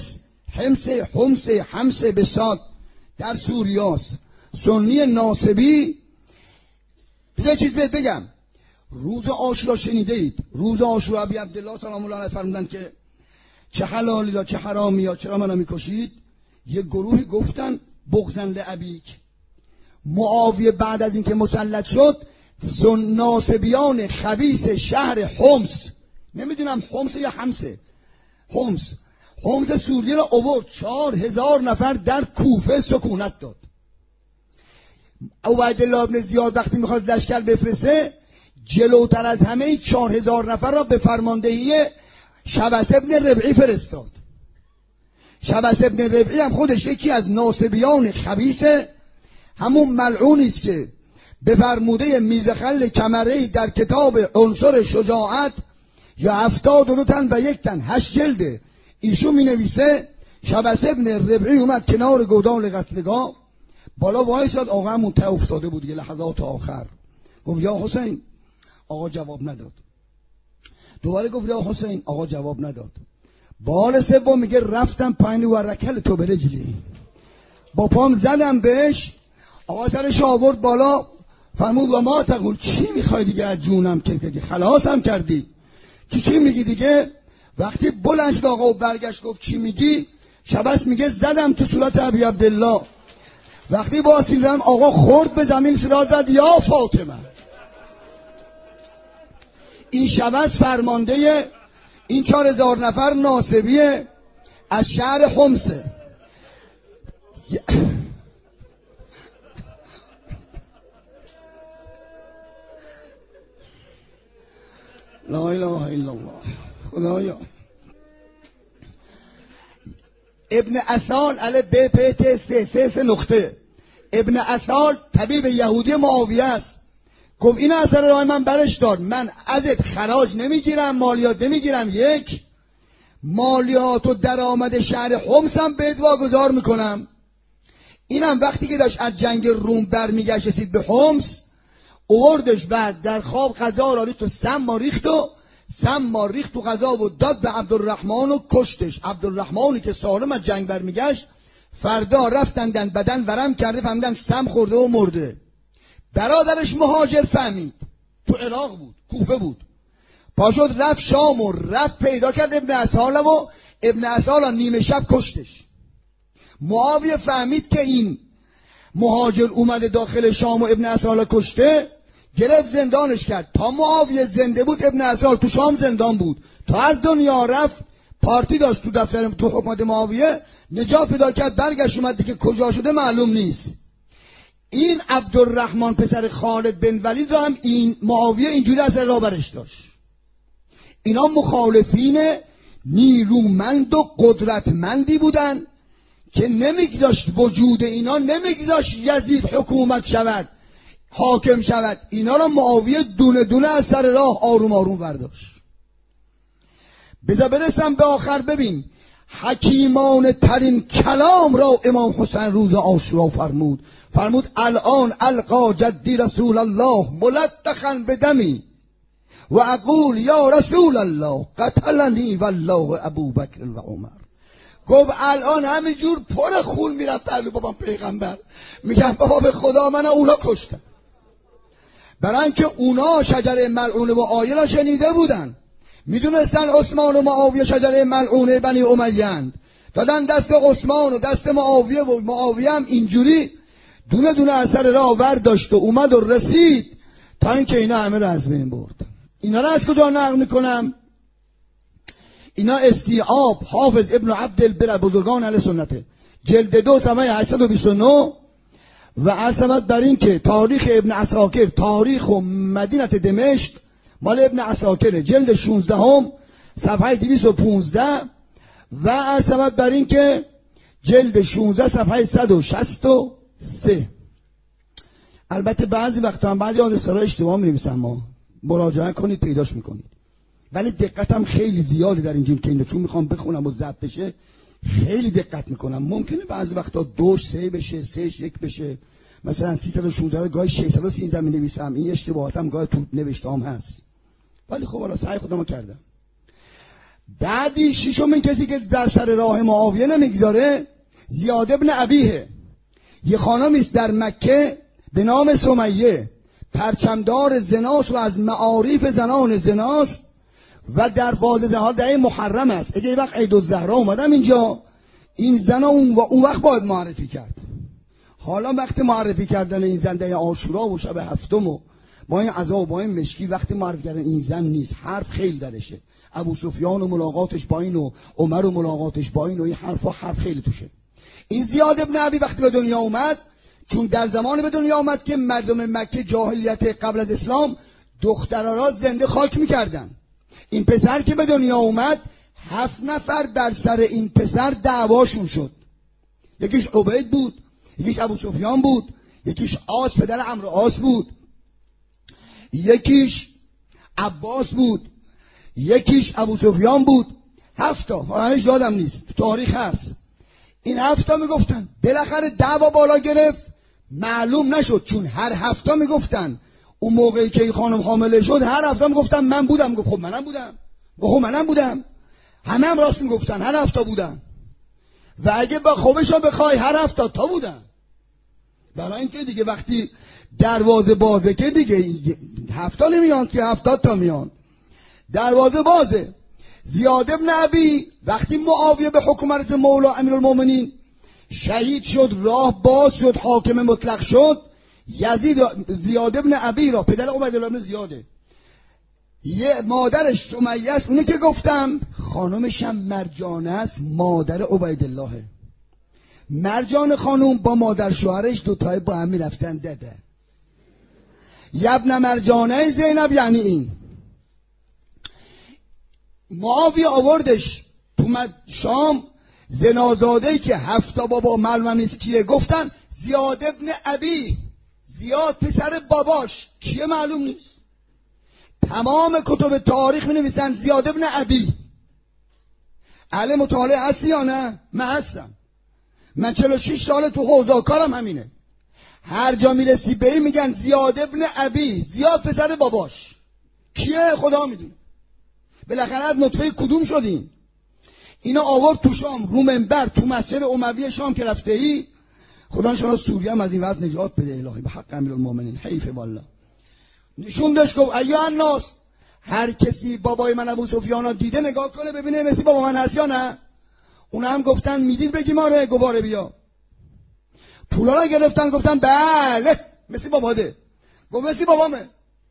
حمص به ساد در سوریاست، سنی ناصبی. بذار چیز بهت بگم، روز عاشورا شنیده اید؟ روز عاشورا ابی عبدالله سلام الله علیه فرمودن که چه حلالی یا چه حرامی یا چرا منو میکشید؟ یه گروهی گفتن بغضن لابیک. معاویه بعد از اینکه مسلط شد، ناصبیان خبیث شهر حمص، نمیدونم حمص یا حمصه، حمص سوریه را آورد، 4000 نفر در کوفه سکونت داد. عبیدالله ابن زیاد وقتی میخواست لشکر بفرسته، جلوتر از همه 4000 نفر را به فرماندهی شبس ابن ربعی فرستاد. شبس ابن ربعی هم خودش یکی از ناصبیان خبیثه، همون ملعونی است که به فرموده میرزخل کمره‌ای در کتاب عنصر شجاعت یا 72 تن و 1 تن 8 جلده ایشون می نویسه شبس ابن ربعی اومد کنار گودال قتلگاه، بالا وایساد، آقا همون ته افتاده بود یه لحظات آخر. گفت یا حسین، آقا جواب نداد. دوباره گفت یا حسین، آقا جواب نداد. بار سوم میگه رفتم پایین و رکل تو به رجلی، با پام زدم بهش، آقا سرش آورد بالا، فرمود و ما تقول، چی میخوای دیگه از جونم که خلاصم کردی، چی میگی دیگه؟ وقتی بلند شد آقا و برگشت گفت چی میگی؟ شبس میگه زدم تو صورت ابی عبدالله. وقتی باسیدم آقا خورد به زمین، صدا زد یا فاطمه. این شبس فرمانده این 4000 نفر ناصبیه از شهر حمصه. لا اله الا الله. خدایا ابن اسال الف ب پ ت س نقطه. ابن اسال طبیب یهودی معاویه است. گفت این اثر راه من برش دار، من ازت خراج نمیگیرم، مالیات نمیگیرم، 1 مالیات و درآمد شهر حمص هم بهت واگذار میکنم. اینم وقتی که داشت از جنگ روم برمیگشت رسید به حمص، اوردش، بعد در خواب غذا را ریخت و سم ریخت تو غذا و داد به عبدالرحمن و کشتش. عبدالرحمنی که سالم از جنگ برمیگشت، فردا رفتندن بدن ورم کرده، فهمیدن سم خورده و مرده. برادرش مهاجر فهمید، تو عراق بود، کوفه بود، پاشد رفت شام و رفت پیدا کرد ابن اسال و ابن اسال نیمه شب کشتش. معاویه فهمید که این مهاجر اومده داخل شام و ابن اسال کشته، گرفت زندانش کرد. تا معاویه زنده بود ابن اسال تو شام زندان بود، تا از دنیا رفت پارتی داشت تو دفتر تو حکومت معاویه، نجات پیدا کرد، برگشت اومد دیگه کجا شده معلوم نیست. این عبدالرحمن پسر خالد بن ولید را هم این معاویه اینجوری از راه برش داشت. اینا مخالفین نیرومند و قدرتمندی بودن که نمیگذاشت وجود اینا، نمیگذاشت یزید حکومت شود، حاکم شود. اینا را معاویه دونه دونه از سر راه آروم آروم برداشت. بذار برسم به آخر. ببین حکیمانه ترین کلام را امام حسین روز عاشورا فرمود الان القا جدی رسول الله ملتخن بدمی و اقول یا رسول الله قتلنی والله ابوبکر و عمر. گفت الان همینجور پر خون میرم پهلو بابام پیغمبر، میگم بابا به خدا من اونا کشتم. برای اینکه اونا شجره ملعونه و آیه را شنیده بودن، میدونستن عثمان و معاویه شجره ملعونه بنی امیه‌اند، دادن دست عثمان و دست معاویه و معاویه هم اینجوری دونه دونه اثر راه برداشت و اومد و رسید تا اینکه اینا همه رو از بین برد. اینا رو از کجا نقل میکنم؟ اینا استیعاب حافظ ابن عبدالبر بزرگان اهل سنته، جلد 2 صفحه 829 و عصمت بر این که تاریخ ابن عساکر، تاریخ و مدینه دمشق مال ابن عساکر، جلد 16 صفحه 215 و عصمت بر این که جلد 16 صفحه 163. البته بعضی وقتا هم بعضی از سرای اشتباه می‌نویسن، ما مراجعه کنید پیداش میکنید، ولی دقتم خیلی زیاده در اینجور که اینو چون میخوام بخونم و ضبط بشه خیلی دقت میکنم. ممکنه بعضی وقتا 2 3 بشه، 3 1 بشه، مثلا 316 رو گاهی 613 می‌نویسم، این اشتباهاتم گاهی تو نوشته‌ام هست، ولی خب حالا سعی خودمو کردم. بعدی ششمین کسی که در سر راه معاویه نمیگذاره زیاد بن ابیه، یه خانمی است در مکه به نام سمیه، پرچمدار زناست و از معارف زنان زناست و در فاز زنها در محرم است. اگه یه وقت عید الزهرا اومدم اینجا، این زن اون وقت باید معرفی کرد. حالا وقت معرفی کردن این زن در عاشورا و شب هفتم و با این عزا و با این مشکی وقت معرفی کردن این زن نیست، حرف خیلی درشه. ابو سفیان و ملاقاتش با این و عمر و ملاقاتش با این و این حرف خیلی توشه. این زیاد ابن ابی وقتی به دنیا اومد، چون در زمان به دنیا اومد که مردم مکه جاهلیت قبل از اسلام دخترها را زنده خاک میکردن، این پسر که به دنیا اومد 7 نفر در سر این پسر دعواشون شد. یکیش عبید بود، یکیش ابو سفیان بود، یکیش عاص پدر عمرو عاص بود، یکیش عباس بود، یکیش ابو سفیان بود. 7 تا، هیچ یادم نیست، تاریخ هست. این 7 تا میگفتن، بالاخره دعوا بالا گرفت، معلوم نشد، چون هر 7 تا میگفتن اون موقعی که این خانم حامله شد هر 7 تا میگفتن من بودم. گفت خب منم بودم. گفت منم بودم. همه هم راست میگفتن، هر 7 تا بودن. و اگه با خوبشو بخوای هر 7 تا بودن. برای اینکه دیگه وقتی دروازه بازه که دیگه 7 تا نمیان که 70 تا میان. دروازه بازه. زیاد بن ابی وقتی معاویه به حکومت مولا امیرالمومنین شهید شد، راه باز شد، حاکم مطلق شد، یزید زیاد بن ابی را، پدر عبیدالله بن زیاده، یه مادرش سمیه است، اونی که گفتم خانمش هم مرجانه است، مادر عبیدالله. مرجان خانم با مادر شوهرش دوتای با هم میرفتن دده. یبن مرجانه زینب، یعنی این معاویه آوردش تو شام، زنازادهی که 7 تا بابا معلوم نیست کیه، گفتن زیاد ابن ابی، زیاد پسر باباش کیه معلوم نیست. تمام کتب تاریخ می نویسن زیاد ابن ابی. اهل مطالعه هستی یا نه؟ من هستم. من 46 ساله تو حوزه کارم همینه. هر جا میرسی به این میگن زیاد ابن ابی، زیاد پسر باباش کیه خدا میدونه. بالاخره از نطفه کدوم شدین؟ اینا آورد تو شام رو منبر تو مسجد اموی شام که رفته ای، خدا شما سوریه هم از این وقت نجات بده الهی به حق امیرالمومنین. حیف والله. نشون داشت گفت ایها الناس، هر کسی بابای من ابو سفیان دیده نگاه کنه ببینه مثل بابا من هست یا نه. اونا هم گفتن میدید بگیم آره، گواره بیا. پولا رو گرفتن گفتن بله مثل باباده. گفت مثل بابامه.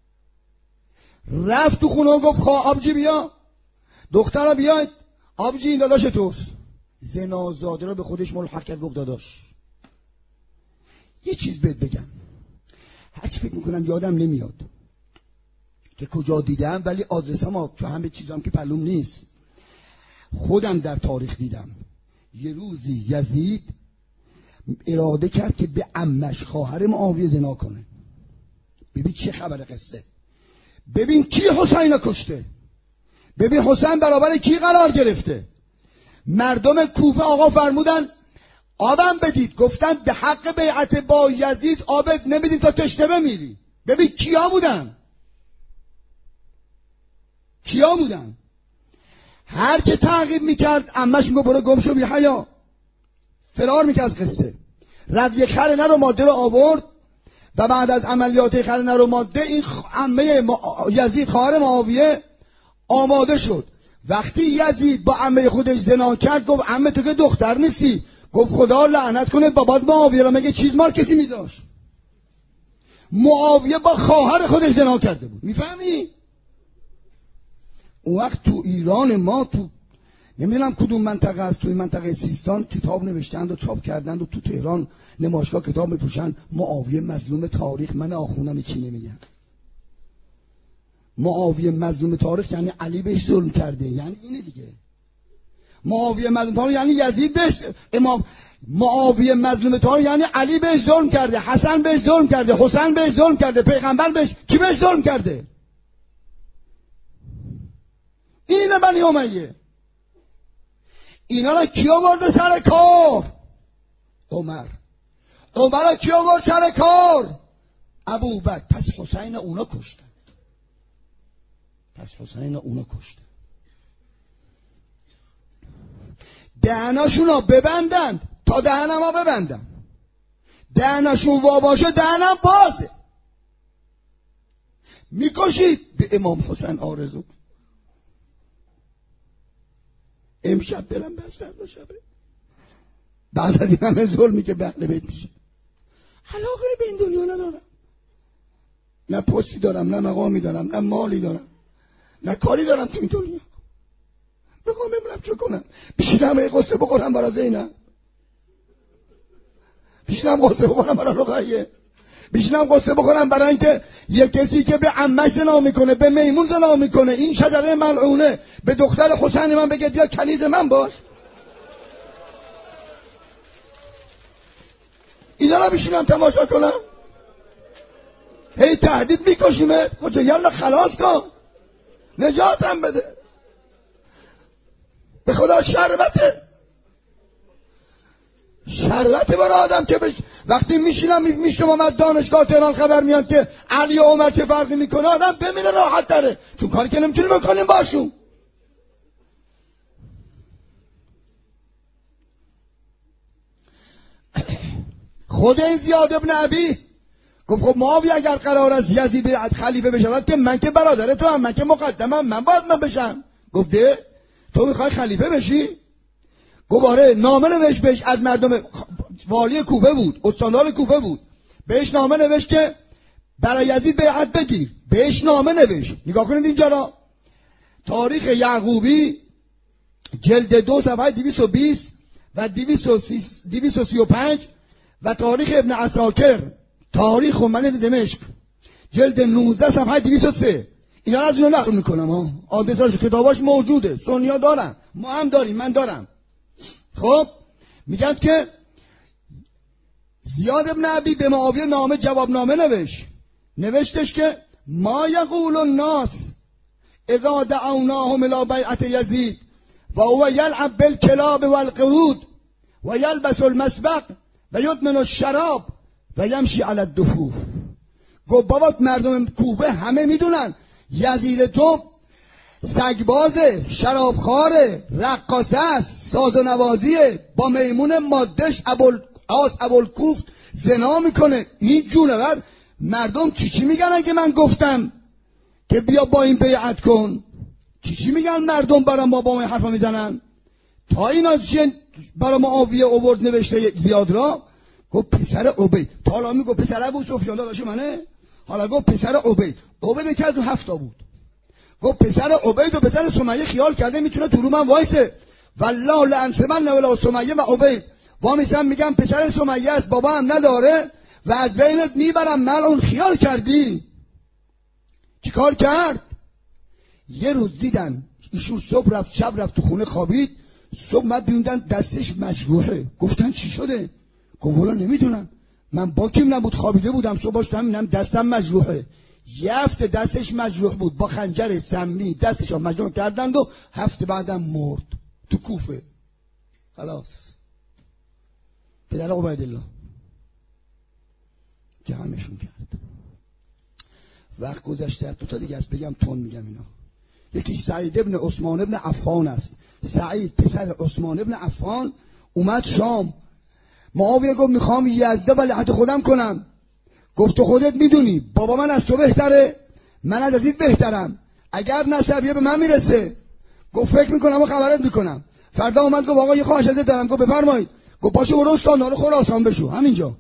رفت تو خونه و گفت خواه آبجی بیا، دخترها بیاید، آبجی این داداش توست. زنازاده رو به خودش ملحق کرد، گفت داداش یه چیز بهت بگم، هرچی فکر میکنم یادم نمیاد که کجا دیدم، ولی آدرسم تو همه چیزام که پلوم نیست، خودم در تاریخ دیدم. یه روزی یزید اراده کرد که به عمش خواهر معاویه زنا کنه. ببین چه خبر قصه، ببین کی حسین کشته، ببین حسین برابر کی قرار گرفته. مردم کوفه آقا فرمودن آبم بدید، گفتن به حق بیعت با یزید آبت نمیدید تا تشنه بمیری. ببین کیا بودن، کیا بودن. هر که تعقیب میکرد عمش میگه برو گم شو بی حیا، فرار میکرد قصه. رفت یک خر نر و ماده رو آورد و بعد از عملیات خر نر و ماده این عمه یزید خواهر معاویه آماده شد. وقتی یزید با عمه خودش زنا کرد گفت عمه تو که دختر نیستی. گفت خدا لعنت کنه بابات معاویه را مگه چیز مار کسی میذاشت؟ معاویه با خواهر خودش زنا کرده بود. میفهمی؟ اون وقت تو ایران ما تو نمیدونم کدوم منطقه است، توی منطقه سیستان کتاب نوشتند و چاپ کردند و تو تهران نمایشگاه کتاب میپوشن معاویه مظلوم تاریخ. من آخونم چی نمیگم. معاویه مظلوم تاریخ یعنی علی بهش ظلم کرده، یعنی اینه دیگه. معاویه مظلوم تاریخ یعنی یزید بهش معاویه مظلوم تاریخ یعنی علی بهش ظلم کرده، حسن بهش ظلم کرده، حسین بهش ظلم کرده، پیغمبر بهش کی بهش ظلم کرده؟ اینه بنی امیه. اینا را کی آورده سر کار؟ عمر را کی آورد سر کار؟ ابوبکر. پس حسین اونا کشتن. دهناشون ببندند تا دهنم ها ببندم. دهنشون وا باشه دهنم بازه. میکشید به امام حسین آرزو. امشب برم بس فردا شبه بعد از این همه ظلمی که به اهل بیت میشه علاقه به این دنیا ندارم. نه پستی دارم، نه مقامی دارم، نه مالی دارم، نه کاری دارم تو این دنیا. بخوام بمونم چه کنم؟ بشینم قصه بخورم برای زینب، بشینم قصه بخورم برای رقیه، بشینم قصه بخورم برای اینکه یه کسی که به عمش زنا میکنه، به میمون زنا میکنه، این شجره ملعونه، به دختر حسین من بگه بیا کنیز من باش. اینا رو بشینم تماشا کنم؟ هی تهدید میکشیمت کجا؟ یالا خلاص کن، نجاتم بده. به خدا شربته برای آدم که وقتی میشنم از دانشگاه تهران خبر میاد که علی و عمر چه فرقی میکنه، آدم بمیره راحت تره، چون کاری که نمیتونیم بکنیم باشون. خود این زیاد ابن عبی گفت خب معاویه اگر قرار است یزید خلیفه بشود که من که برادر تو هم، من که مقدمم، من باید من بشم. گفت ده تو میخوای خلیفه بشی؟ گفت آره. نامه نوشت بهش از مردم، والی کوفه بود، استاندار کوفه بود، بهش نامه نوشت که برای یزید بیعت بگیر. بهش نامه نوشت. نگاه کنید اینجا را، تاریخ یعقوبی جلد 2 صفحه 220 و 235 و تاریخ ابن عساکر تاریخ مدینه دمشق جلد 19 صفحه 203. اینا از اونو نقل میکنم ها، آدرساش کتاباش موجوده، سنیا دارن، ما هم داریم، من دارم. خب میگن که زیاد ابن عبی به معاویه نامه جواب نامه نوشتش که ما یقول الناس اذا دعوناهم الى بیعت یزید و هو یلعب بالکلاب والقرود و یلبس المسبق و یدمن الشراب و یمشی علی الدفوف. گفت بابا مردم کوفه همه میدونن یزید تو سگبازه، شرابخواره، رقاصه است، ساز و نوازیه، با میمون مادش ابوالکوف زنا میکنه. این جونور مردم چی میگن اگه من گفتم که بیا با این بیعت کن؟ چی میگن مردم برای ما با این حرفا میزنن؟ تا اینا چی برای معاویه آورد نوشته زیاد را؟ گفت پسر عبید. تا حالا میگفت پسر ابو سفیان داداش منه، حالا گفت پسر عبید. عبید که از 7 بود. گفت پسر عبید و پسر سمیه خیال کرده میتونه تو رو من وایسه. والله لانصبن ولا سمیه و عبید. وامیسم میگم پسر سمیه است، بابا هم نداره و از بینت میبرم. ملعون خیال کردی. چیکار کرد؟ یه روز دیدن ایشون صبح رفت شب رفت تو خونه خوابید، صبح مد بیوندن دستش مجروحه. گفتن چی شده؟ گفت والا نمیدونم، من باکیم نبود خوابیده بودم، صبح باشتم اینم دستم مجروحه. یه هفته دستش مجروح بود، با خنجر سمی دستش مجروح کردند و هفته بعدم مرد تو کوفه. خلاص پدر عبیدالله جمعشون کرد. وقت گذشته. دو تا دیگه است بگم تون میگم اینا. یکی سعید ابن عثمان ابن عفان است. سعید پسر عثمان ابن عفان اومد شام. معاویه گفت میخوام یزده ولیعهد خودم کنم. گفت تو خودت میدونی بابا من از تو بهتره، من از این بهترم، اگر نسبیه به من میرسه گفت فکر میکنم و خبرت میکنم. فردا اومد گفت آقا یه خواهش ازت دارم. گفت بفرمایید. گفت پاشو برو استاندار خراسان بشو. همینجا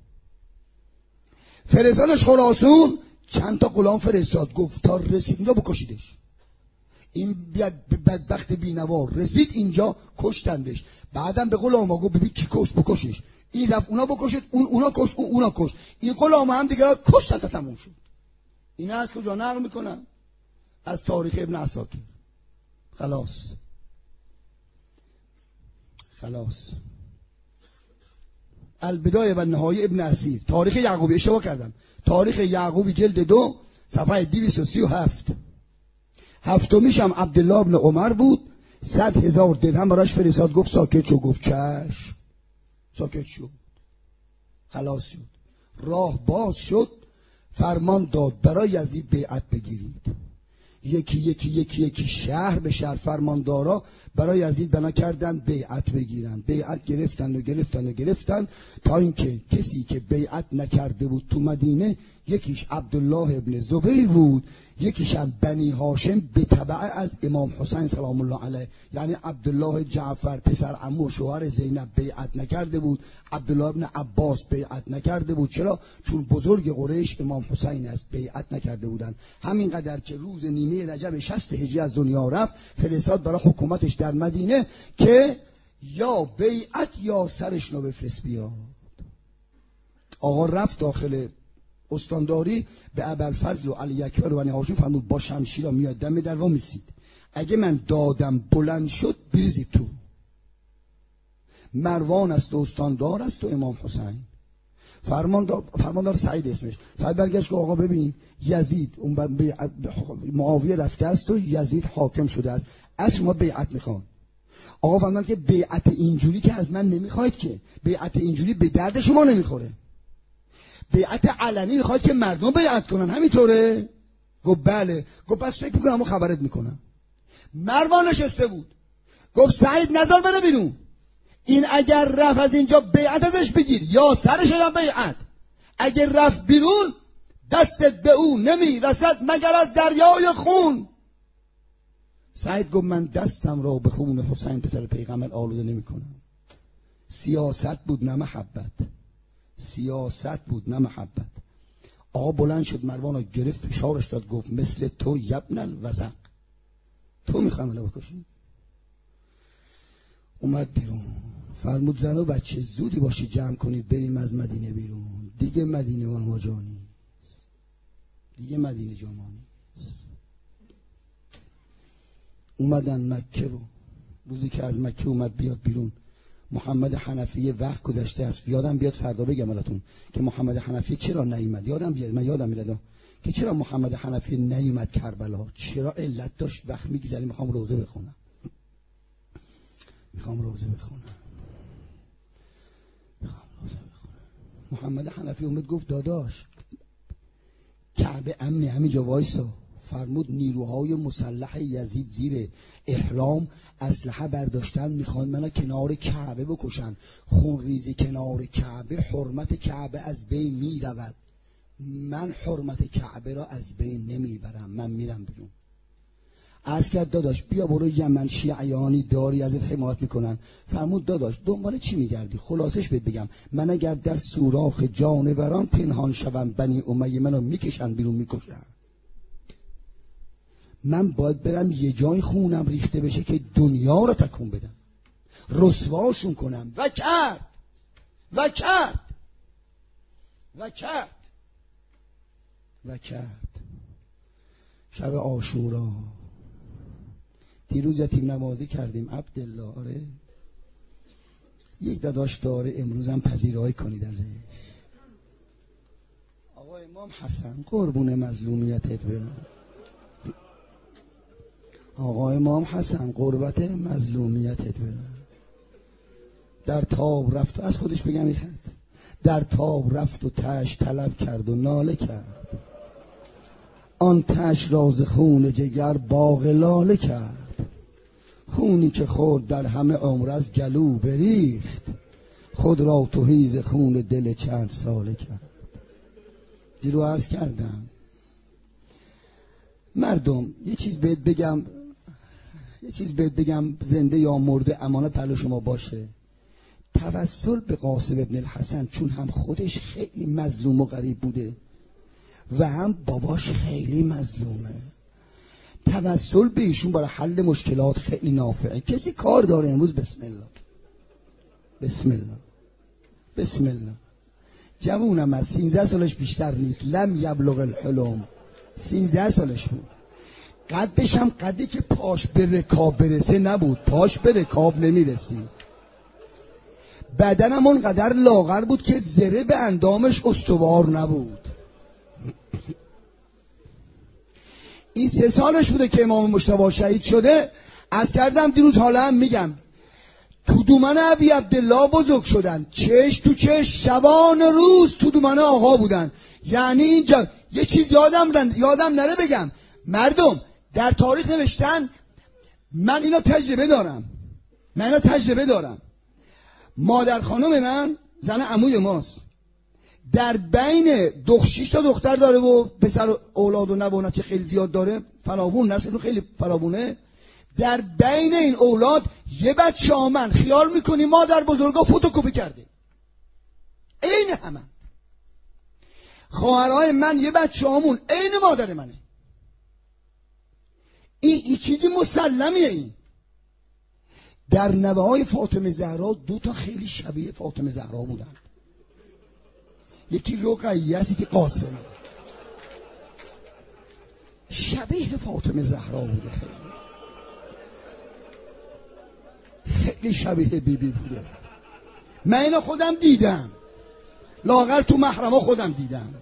فرستادش خراسان. چند تا غلام فرستاد. گفت تا رسید اینجا بکشیدش. این بدبخت بینوا رسید اینجا کشتندش. بعدم به غلاما گفت ببین کی کش بکشش. این رفت اونا بکشید، اونا کش، اونا کش. این غلاما هم دیگه کشتن تا تموم شد. اینا از کجا نقل میکنن؟ از تاریخ ابن عساکر. خلاص البدایه و نهایه ابن اسیر. تاریخ یعقوبی، اشتباه کردم، تاریخ یعقوبی جلد 2 صفحه 237. هفتمیش هم عبدالله ابن عمر بود. 100,000 درهم براش فرستاد. گفت ساکت شو. گفت چشم. ساکت شد. خلاص شد. راه باز شد. فرمان داد برای یزید بیعت بگیرید. یکی شهر به شهر فرماندارا برای یزید بنا کردن بیعت بگیرن. بیعت گرفتن تا اینکه کسی که بیعت نکرده بود تو مدینه، یکیش عبدالله ابن زبیر بود، یکیش هم بنی هاشم به تبع از امام حسین سلام الله علیه، یعنی عبدالله جعفر پسر عمو شوهر زینب بیعت نکرده بود. عبدالله ابن عباس بیعت نکرده بود. چرا؟ چون بزرگ قریش امام حسین است، بیعت نکرده بودن. همینقدر که روز نیمه رجب 60 هجری از دنیا رفت، فرستاد برای حکومتش در مدینه که یا بیعت یا سرش رو بفرست بیاد. آقا رفت داخل استانداری به ابوالفضل و علی اکبر و بنی هاشم فرمود با شمشیر میاد دم در وا میسید. اگه من دادم بلند شد بریزید تو. مروان است و استاندار است و امام حسین. فرماندار سعید اسمش. سعید برگشت که آقا ببین یزید اون معاویه رفته است و یزید حاکم شده است، از شما بیعت میخوان. آقا فرمودن که بیعت اینجوری که از من نمیخواید، که بیعت اینجوری به درد شما نمیخوره. بیعت علنی میخواد که مردم بیعت کنن، همینطوره؟ گفت بله. گفت پس فکر میکنم و خبرت میکنم. مروان نشسته بود. گفت سعید نذار بره بیرون. این اگر رفت از اینجا بیعت ازش بگیر یا سرش یا بیعت. اگر رفت بیرون دستت به او نمیرسد مگر از دریای خون. سعید گفت من دستم را به خون حسین پسر پیغمبر آلوده نمی کنم. سیاست بود نه محبت. سیاست بود نه محبت. آقا بلند شد، مروان رو گرفت، فشارش داد، گفت مثل تو یبن الوزق، تو میخوام منو بکشی؟ اومد بیرون. فرمود زن و بچه زودی باشی جمع کنید بریم از مدینه بیرون. دیگه مدینه ما جا نیست. دیگه مدینه جا ما نیست. اومدن مکه رو. روزی که از مکه اومد بیاد بیرون، محمد حنفی وقت گذشته است. یادم بیاد فردا بگم براتون که محمد حنفی چرا نیامد. یادم بیاد، من یادم میاد که چرا محمد حنفی نیامد کربلا. چرا علت داشت. وقت میگذره میخوام روزه بخونم. محمد حنفی اومد گفت داداش کعبه امنه، همینجا وایسا. فرمود نیروهای مسلح یزید زیر احرام اسلحه برداشتن، میخوان منو کنار کعبه بکشن. خون ریزی کنار کعبه، حرمت کعبه از بین میرود. من حرمت کعبه را از بین نمیبرم، من میرم بیرون. عرض کرد داداش بیا برو یمن، شیعیانی داری ازت حمایت میکنن. فرمود داداش دنبال چی میگردی؟ خلاصش بهت بگم، من اگر در سوراخ جانوران پنهان شوم بنی امیه منو میکشن بیرون میکشن. من باید برم یه جای خونم ریخته بشه که دنیا رو تکون بدم، رسواشون کنم. و کرد. شب عاشورا دیروز یتیم نمازی کردیم عبدالله. آره یک داداش داره، امروز هم پذیرایی کنید ازش. آقا امام حسن قربون مظلومیتت برم. آقا امام حسن قربت مظلومیتت برم. در تاب رفت، از خودش بگم میخند، در تاب رفت و تش طلب کرد و ناله کرد. آن تش راز خون جگر باغ لاله کرد. خونی که خورد در همه عمر از گلو بریخت. خود را تهیز خون دل چند ساله کرد. دیرو عرض کردم مردم یه چیز بهت بگم زنده یا مرده امانت علی شما باشه. توسل به قاسم ابن الحسن چون هم خودش خیلی مظلوم و غریب بوده و هم باباش خیلی مظلومه، توسل به ایشون برای حل مشکلات خیلی نافعه. کسی کار داره امروز؟ بسم الله بسم الله بسم الله. جوونم از 13 سالش بیشتر نیست، لم یبلغ الحلم، 13 سالش بود. قدش هم قدی که پاش به رکاب برسه نبود، پاش به رکاب نمیرسید. بدنم اونقدر لاغر بود که زره به اندامش استوار نبود. این 3 سالش بوده که امام مجتبی شهید شده. از کردم دیروز حالا هم میگم تو دومن ابی عبدالله بزرگ شدن، چش تو چش شبان روز تو دومن آقا بودن. یعنی اینجا یه چیز یادم نره بگم، مردم در تاریخ نوشتن، من اینا تجربه دارم. مادر خانم من زن عموی ماست، در بین 6 تا دختر داره و پسر اولاد و نوانت که خیلی زیاد داره، فراوون نسلشون خیلی فراوونه. در بین این اولاد یه بچه من خیال میکنی مادر بزرگا فتوکپی کرده، عین همه. خواهرای من یه بچه همون عین مادر منه. این چیزی مسلمیه. این در نوه های فاطمه زهرا 2 تا خیلی شبیه فاطمه زهرا بودن، یکی رقیه است که قاسم، شبیه فاطمه زهرا بوده، خیلی شبیه بیبی بوده. من اینو خودم دیدم، لاغر تو محرما خودم دیدم.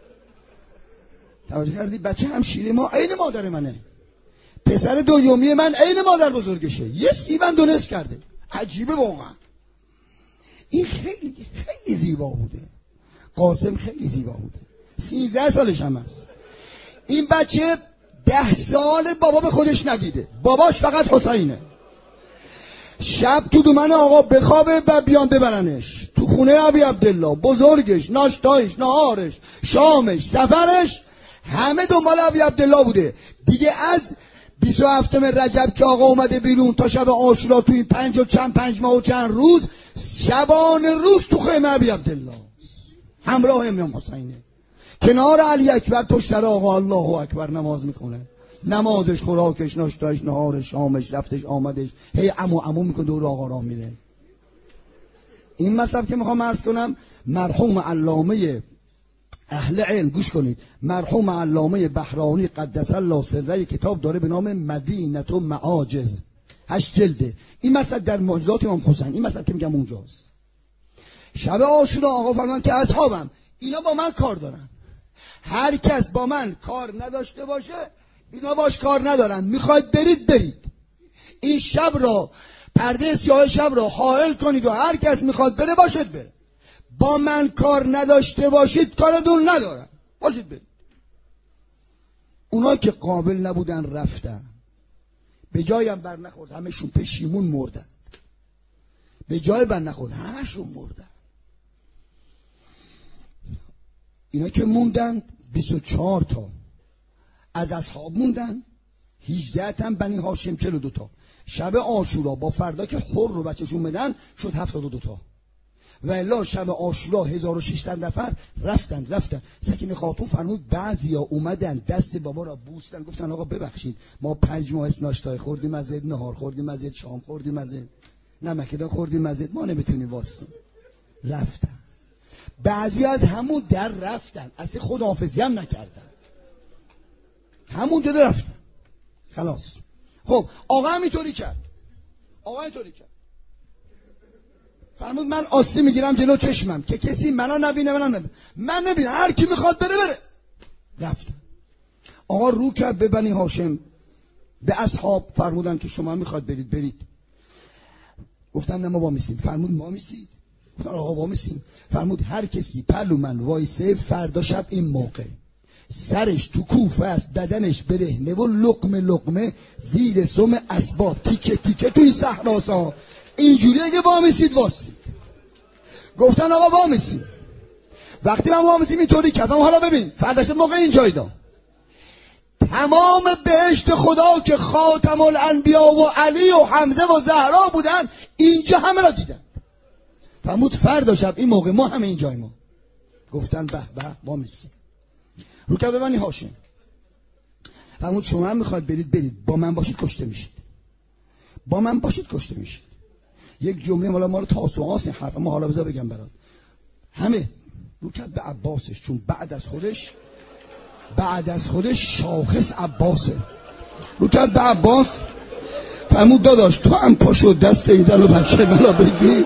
توجه کردی؟ بچه همشیره ما عین مادر منه، پسر دومی من عین مادر بزرگشه، یه سیبن دونست کرده. عجیبه واقعا. این خیلی خیلی زیبا بوده، قاسم خیلی زیبا بوده، 13 سالش هم هست. این بچه 10 سال بابا به خودش ندیده، باباش فقط حسینه. شب تو دومن آقا بخوابه و بیان ببرنش تو خونه ابی عبدالله. بزرگش، ناشتایش، نهارش، شامش، سفرش همه دنبال ابی عبدالله بوده. دیگه از 27 رجب که آقا اومده بیرون تا شب عاشورا تو این 5 ماه و چند روز، شبان روز تو خیمه ابی عبدالله همراه امام حسینه، کنار علی اکبر پشت سر آقا الله اکبر نماز میکنه. نمازش، خوراکش، ناشتایش، نهارش، شامش، رفتش آمدش، هی عمو میکنه دور آقا راه میره. این مطلب که میخوام عرض کنم، مرحوم علامه اهل علم، گوش کنید، مرحوم علامه بحرانی قدس الله سره کتاب داره به نام مدینه و معاجز، 8 جلده. این مطلب در معجزات امام حسین، این مطلب که میگم اونجاست. شب عاشورا آقا فرمان که اصحابم اینا با من کار دارن، هر کس با من کار نداشته باشه اینا باش کار ندارن، میخواید برید. این شب را، پرده سیاه شب را حائل کنید و هر کس میخواد بره باشد بره، با من کار نداشته باشید کارتون ندارن، باشید برید. اونا که قابل نبودن رفتن، به جایم بر نخورد، همشون پشیمون مردن، به جای بر نخورد همشون مردن. اینا که موندن 24 تا از اصحاب موندن، 18 تا بنی هاشم 42 تا. شب عاشورا با فردا که خور رو بچه‌شون بدن شد 72 تا. و الا شب عاشورا 1600 نفر رفتن. سکینه خاتون فرمود بعضیا اومدن دست بابا را بوسیدن، گفتن آقا ببخشید ما 5 ماه ناشتای خوردیم، از نهار خوردیم، از شام خوردیم، از نمکدان خوردیم، از ما نمیتونیم واسطیم. رفتن. بعضی از همون در رفتن، اصلا خداحافظی هم نکردن، همون در رفتن خلاص. خب آقا هم اینطوری کرد، فرمود من آسی میگیرم جلو چشمم که کسی منو نبینه، من نبینه، هر کی میخواد بره. رفتن. آقا رو کرد به بنی هاشم، به اصحاب فرمودن که شما میخواد برید. گفتن نه ما وامیسیم. فرمود ما میسید؟ آقا وامیسیم. فرمود هر کسی پلو من وایسه فردا شب این موقع سرش تو کوفه است، بدنش برهنه و لقمه زیر سم اسباب تیکه توی صحراسا اینجوری اگه وامیسید واسید. گفتن آقا وامیسیم. وقتی من وامیسیم اینطوری کردم، حالا ببین فرداش موقع اینجایی دام تمام بهشت خدا که خاتم الانبیا و علی و حمزه و زهرا بودن اینجا همه را دیدن. فرمود فردا شب این موقع ما همه اینجای ما. گفتن به به ما میسیم. رو که ببینی هاشم. فرمود شما هم میخواد برید با من باشید کشته میشید. با من باشید کشته میشید. یک جمله ما رو تاسوعاست این حرف، ما حالا بذار بگم برات. همه رو که به عباسش، چون بعد از خودش شاخص عباسه. رو که به عباس فرمود داداش تو هم پاشو دست این زن و بچه منو بگی.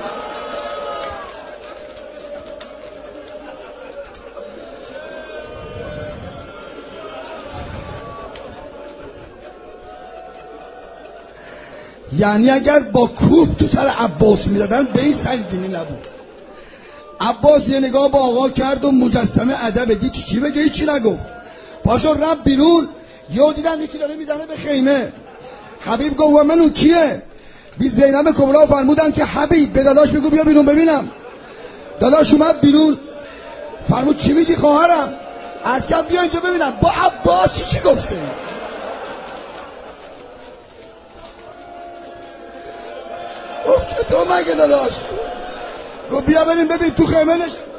یعنی اگر با کوب تو سر عباس میدادن به این سنگینی نبود. عباس یه نگاه با آقا کرد و مجسمه ادب دید چی بگه، هیچی نگفت. پاشو رفت بیرون. یهو دیدن یکی داره میزنه به خیمه. حبیب گفت و من اون کیه؟ بی زینب کبرا فرمودن که حبیب به داداش بگو بیا بیرون ببینم. داداش اومد بیرون. فرمود چی میگی خواهرم؟ از کم بیا اینجا ببینم. با عباس چی گفته؟ گفت تو مگه داداش؟ گفت بیا بریم ببین تو خیمه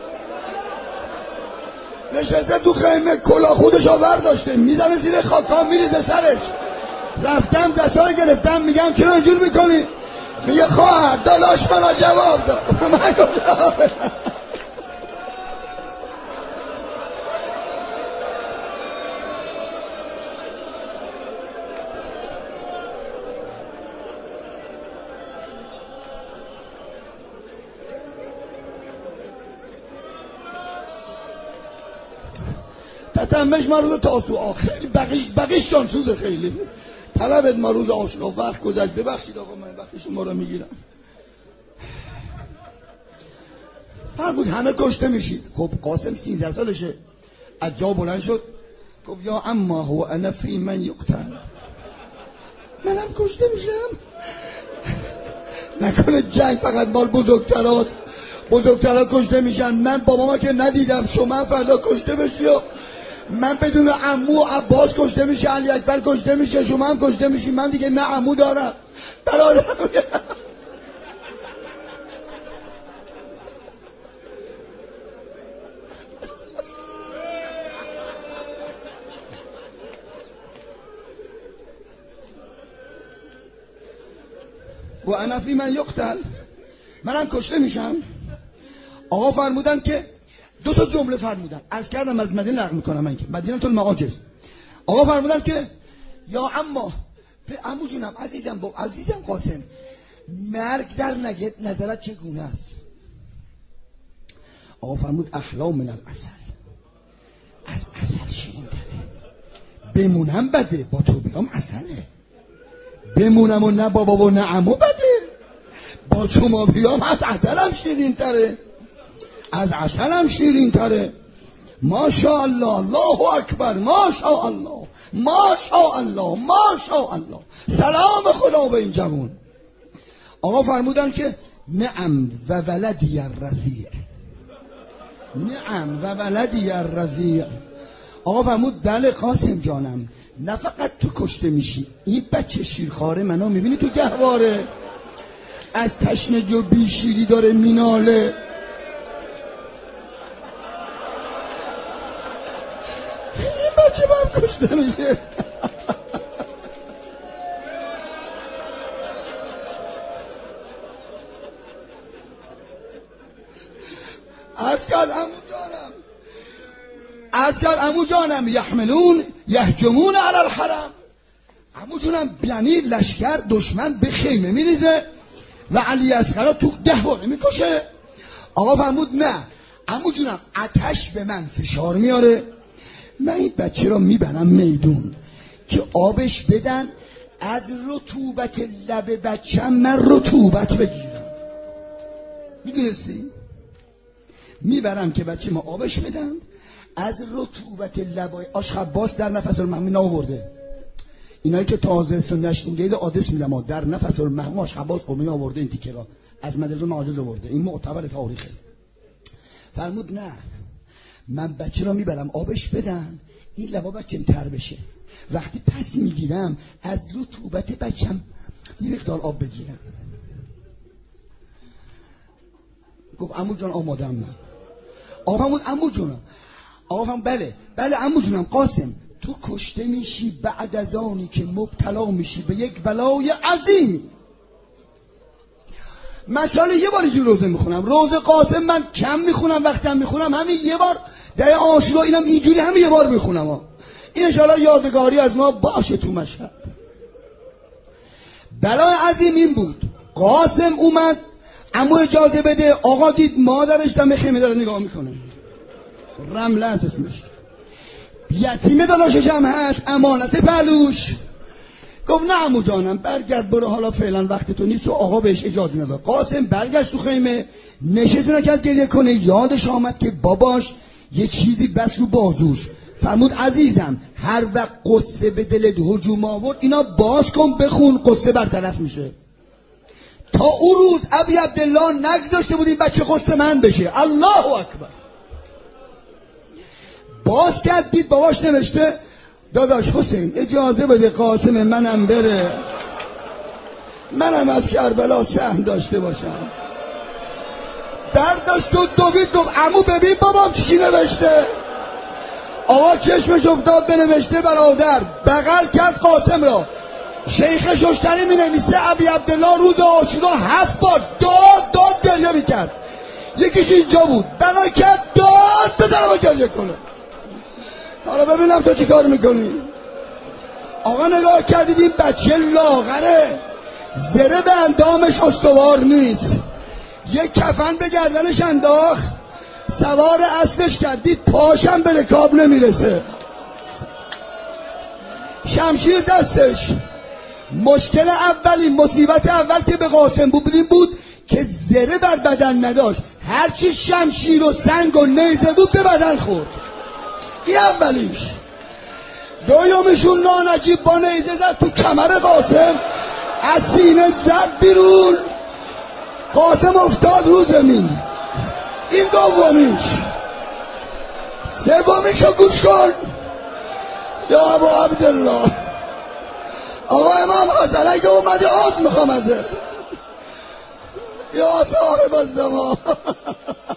نشسته تو خیمه، کلا خودش آور داشته میزنه زیر خاکا میریزه سرش. رفتم دستار گرفتم میگم چرا اینجور میکنی؟ میگه خواهر داداش منو جواب داد. من جواب تتمش ما روز تاسوعا خیلی بقیش شانسوزه. خیلی طلبت ما روز آشنا وقت گذشت. ببخشید آقا من وقت شما رو میگیرم. فرمود همه کشته میشید. خب قاسم 13 سالشه. از جا بلند شد گفت یا اما هو انا فی من یقتل. منم کشته میشم. نکنه جنگ فقط مال بزرگترها کشته میشن. من باباما که ندیدم شما فردا کشته بشی و من بدون عمو عباس کشته میشه، علی اکبر کشته میشه، شما هم کشته میشی. من دیگه نه عمو دارم برادرم. و انا فی من یقتل، منم کشته میشم. آقا فرمودن که دو تا جمله فرمودن. از کردم از مدینه نقل میکنم من که مدینه المعاجز. آقا فرمودن که یا اما عمو جونم عزیزم قاسم مرگ در نظرت چگونه است؟ آقا فرمود احلا من العسل، از عسل شیرین تره. بمونم بده، با تو بیام عسله. بمونم و نه بابا و نه عمو بده، با شما بیام از عسلم شیرین تره. از عسلم شیرین تره. ماشاءالله، الله اکبر، ماشاءالله، ماشاءالله، ماشاءالله. سلام خدا به این جوان. آقا فرمودن که نعم و ولدی الرضیع، نعم و ولدی الرضیع. آقا فرمود بله قاسم جانم، نه فقط تو کشته میشی، این بچه شیرخواره منو میبینی تو گهواره از تشنگی و بیشیری داره میناله. این بچه من کشته میشه. از کرد عمو جانم یحملون یهجمون علی الحرم. عمو جانم یعنی لشکر دشمن به خیمه میریزه و علی اصغر تو گهواره میکشه. آقا فرمود نه عمو جانم آتش به من فشار میاره، من این بچه را میبرم میدون که آبش بدن، از رطوبت لب بچه من رطوبت بگیرم. میدونستی؟ میبرم که بچه ما آبش بدن، از رطوبت لبای آشخباس در نفس المحموم آورده. اینایی که تازه سنشتون گید آدرس میدم در نفس المحموم آشخباس قومی آورده این تیکه را از مدرسه معاجز آورده. این معتبر تاریخه. فرمود نه من بچه را میبرم آبش بدن این لبا بچه تر بشه. وقتی پس میگیرم از رطوبت بچم یه مقدار آب بگیرم. گفت عمو جان آمادم من. آقا عمو جونم. آقا بله عمو جونم. قاسم تو کشته میشی بعد از آنی که مبتلا میشی به یک بلای عظیم. مثلا یه بار اینجور روزه میخونم. روزه قاسم من کم میخونم، وقتی هم میخونم همین یه بار در عاشورا اینم اینجوری همین یه بار میخونم. این انشاءالله یادگاری از ما باشه تو مشهد. بلای عظیم این بود. قاسم اومد عمو اجازه بده. آقا دید مادرش دم خیمه داره نگاه میکنه. رمله است اسمش. یتیمه داداشش هم هست، امانت پهلوش. گفت نه عمو جانم برگرد برو، حالا فعلا وقت تو نیست. و آقا بهش اجازه نداد. قاسم برگشت تو خیمه، نشست نکرد گریه کنه. یادش آمد که باباش یه چیزی بس رو بازوش. فرمود عزیزم هر وقت قصه به دلت هجوم آورد اینا باز کن بخون، قصه برطرف میشه. تا اون روز ابی عبدالله نگذاشته بود این بچه قصه من بشه. الله اکبر. باز کرد دید باباش نوشته داداش حسین اجازه بده قاسم منم بره، منم از کربلا سهم داشته باشم. برداشت و دوید. گفت عمو ببین بابام چی نوشته. آقا چشمش افتاد بنوشته برادر. بغل کرد قاسم را. شیخ ششتری می نویسه ابی عبدالله روز عاشورا 7 بار داد گریه می کرد. یکیش اینجا بود. بنا کرد داد بزنم و گریه کنه. حالا ببینم تو چی کار میکنی. آقا نگاه کردید این بچه لاغره، زره به اندامش استوار نیست. یک کفن به گردنش انداخت، سوار اسبش کردید، پاشم به رکاب نمیرسه، شمشیر دستش. مشکل اولی، مصیبت اول که به قاسم بود این بود که زره بر بدن نداشت. هرچی شمشیر و سنگ و نیزه بود به بدن خورد. این اولیش. دویمشون نانجیب با نیزه زد تو کمر قاسم، از سینه زد بیرون، قاسم افتاد رو زمین. این دومیش. سومیشو گوش کن یا ابو عبدالله. آقا امام حسن اگه اومدی عاد میخوام ازت یا صاحب الزمان.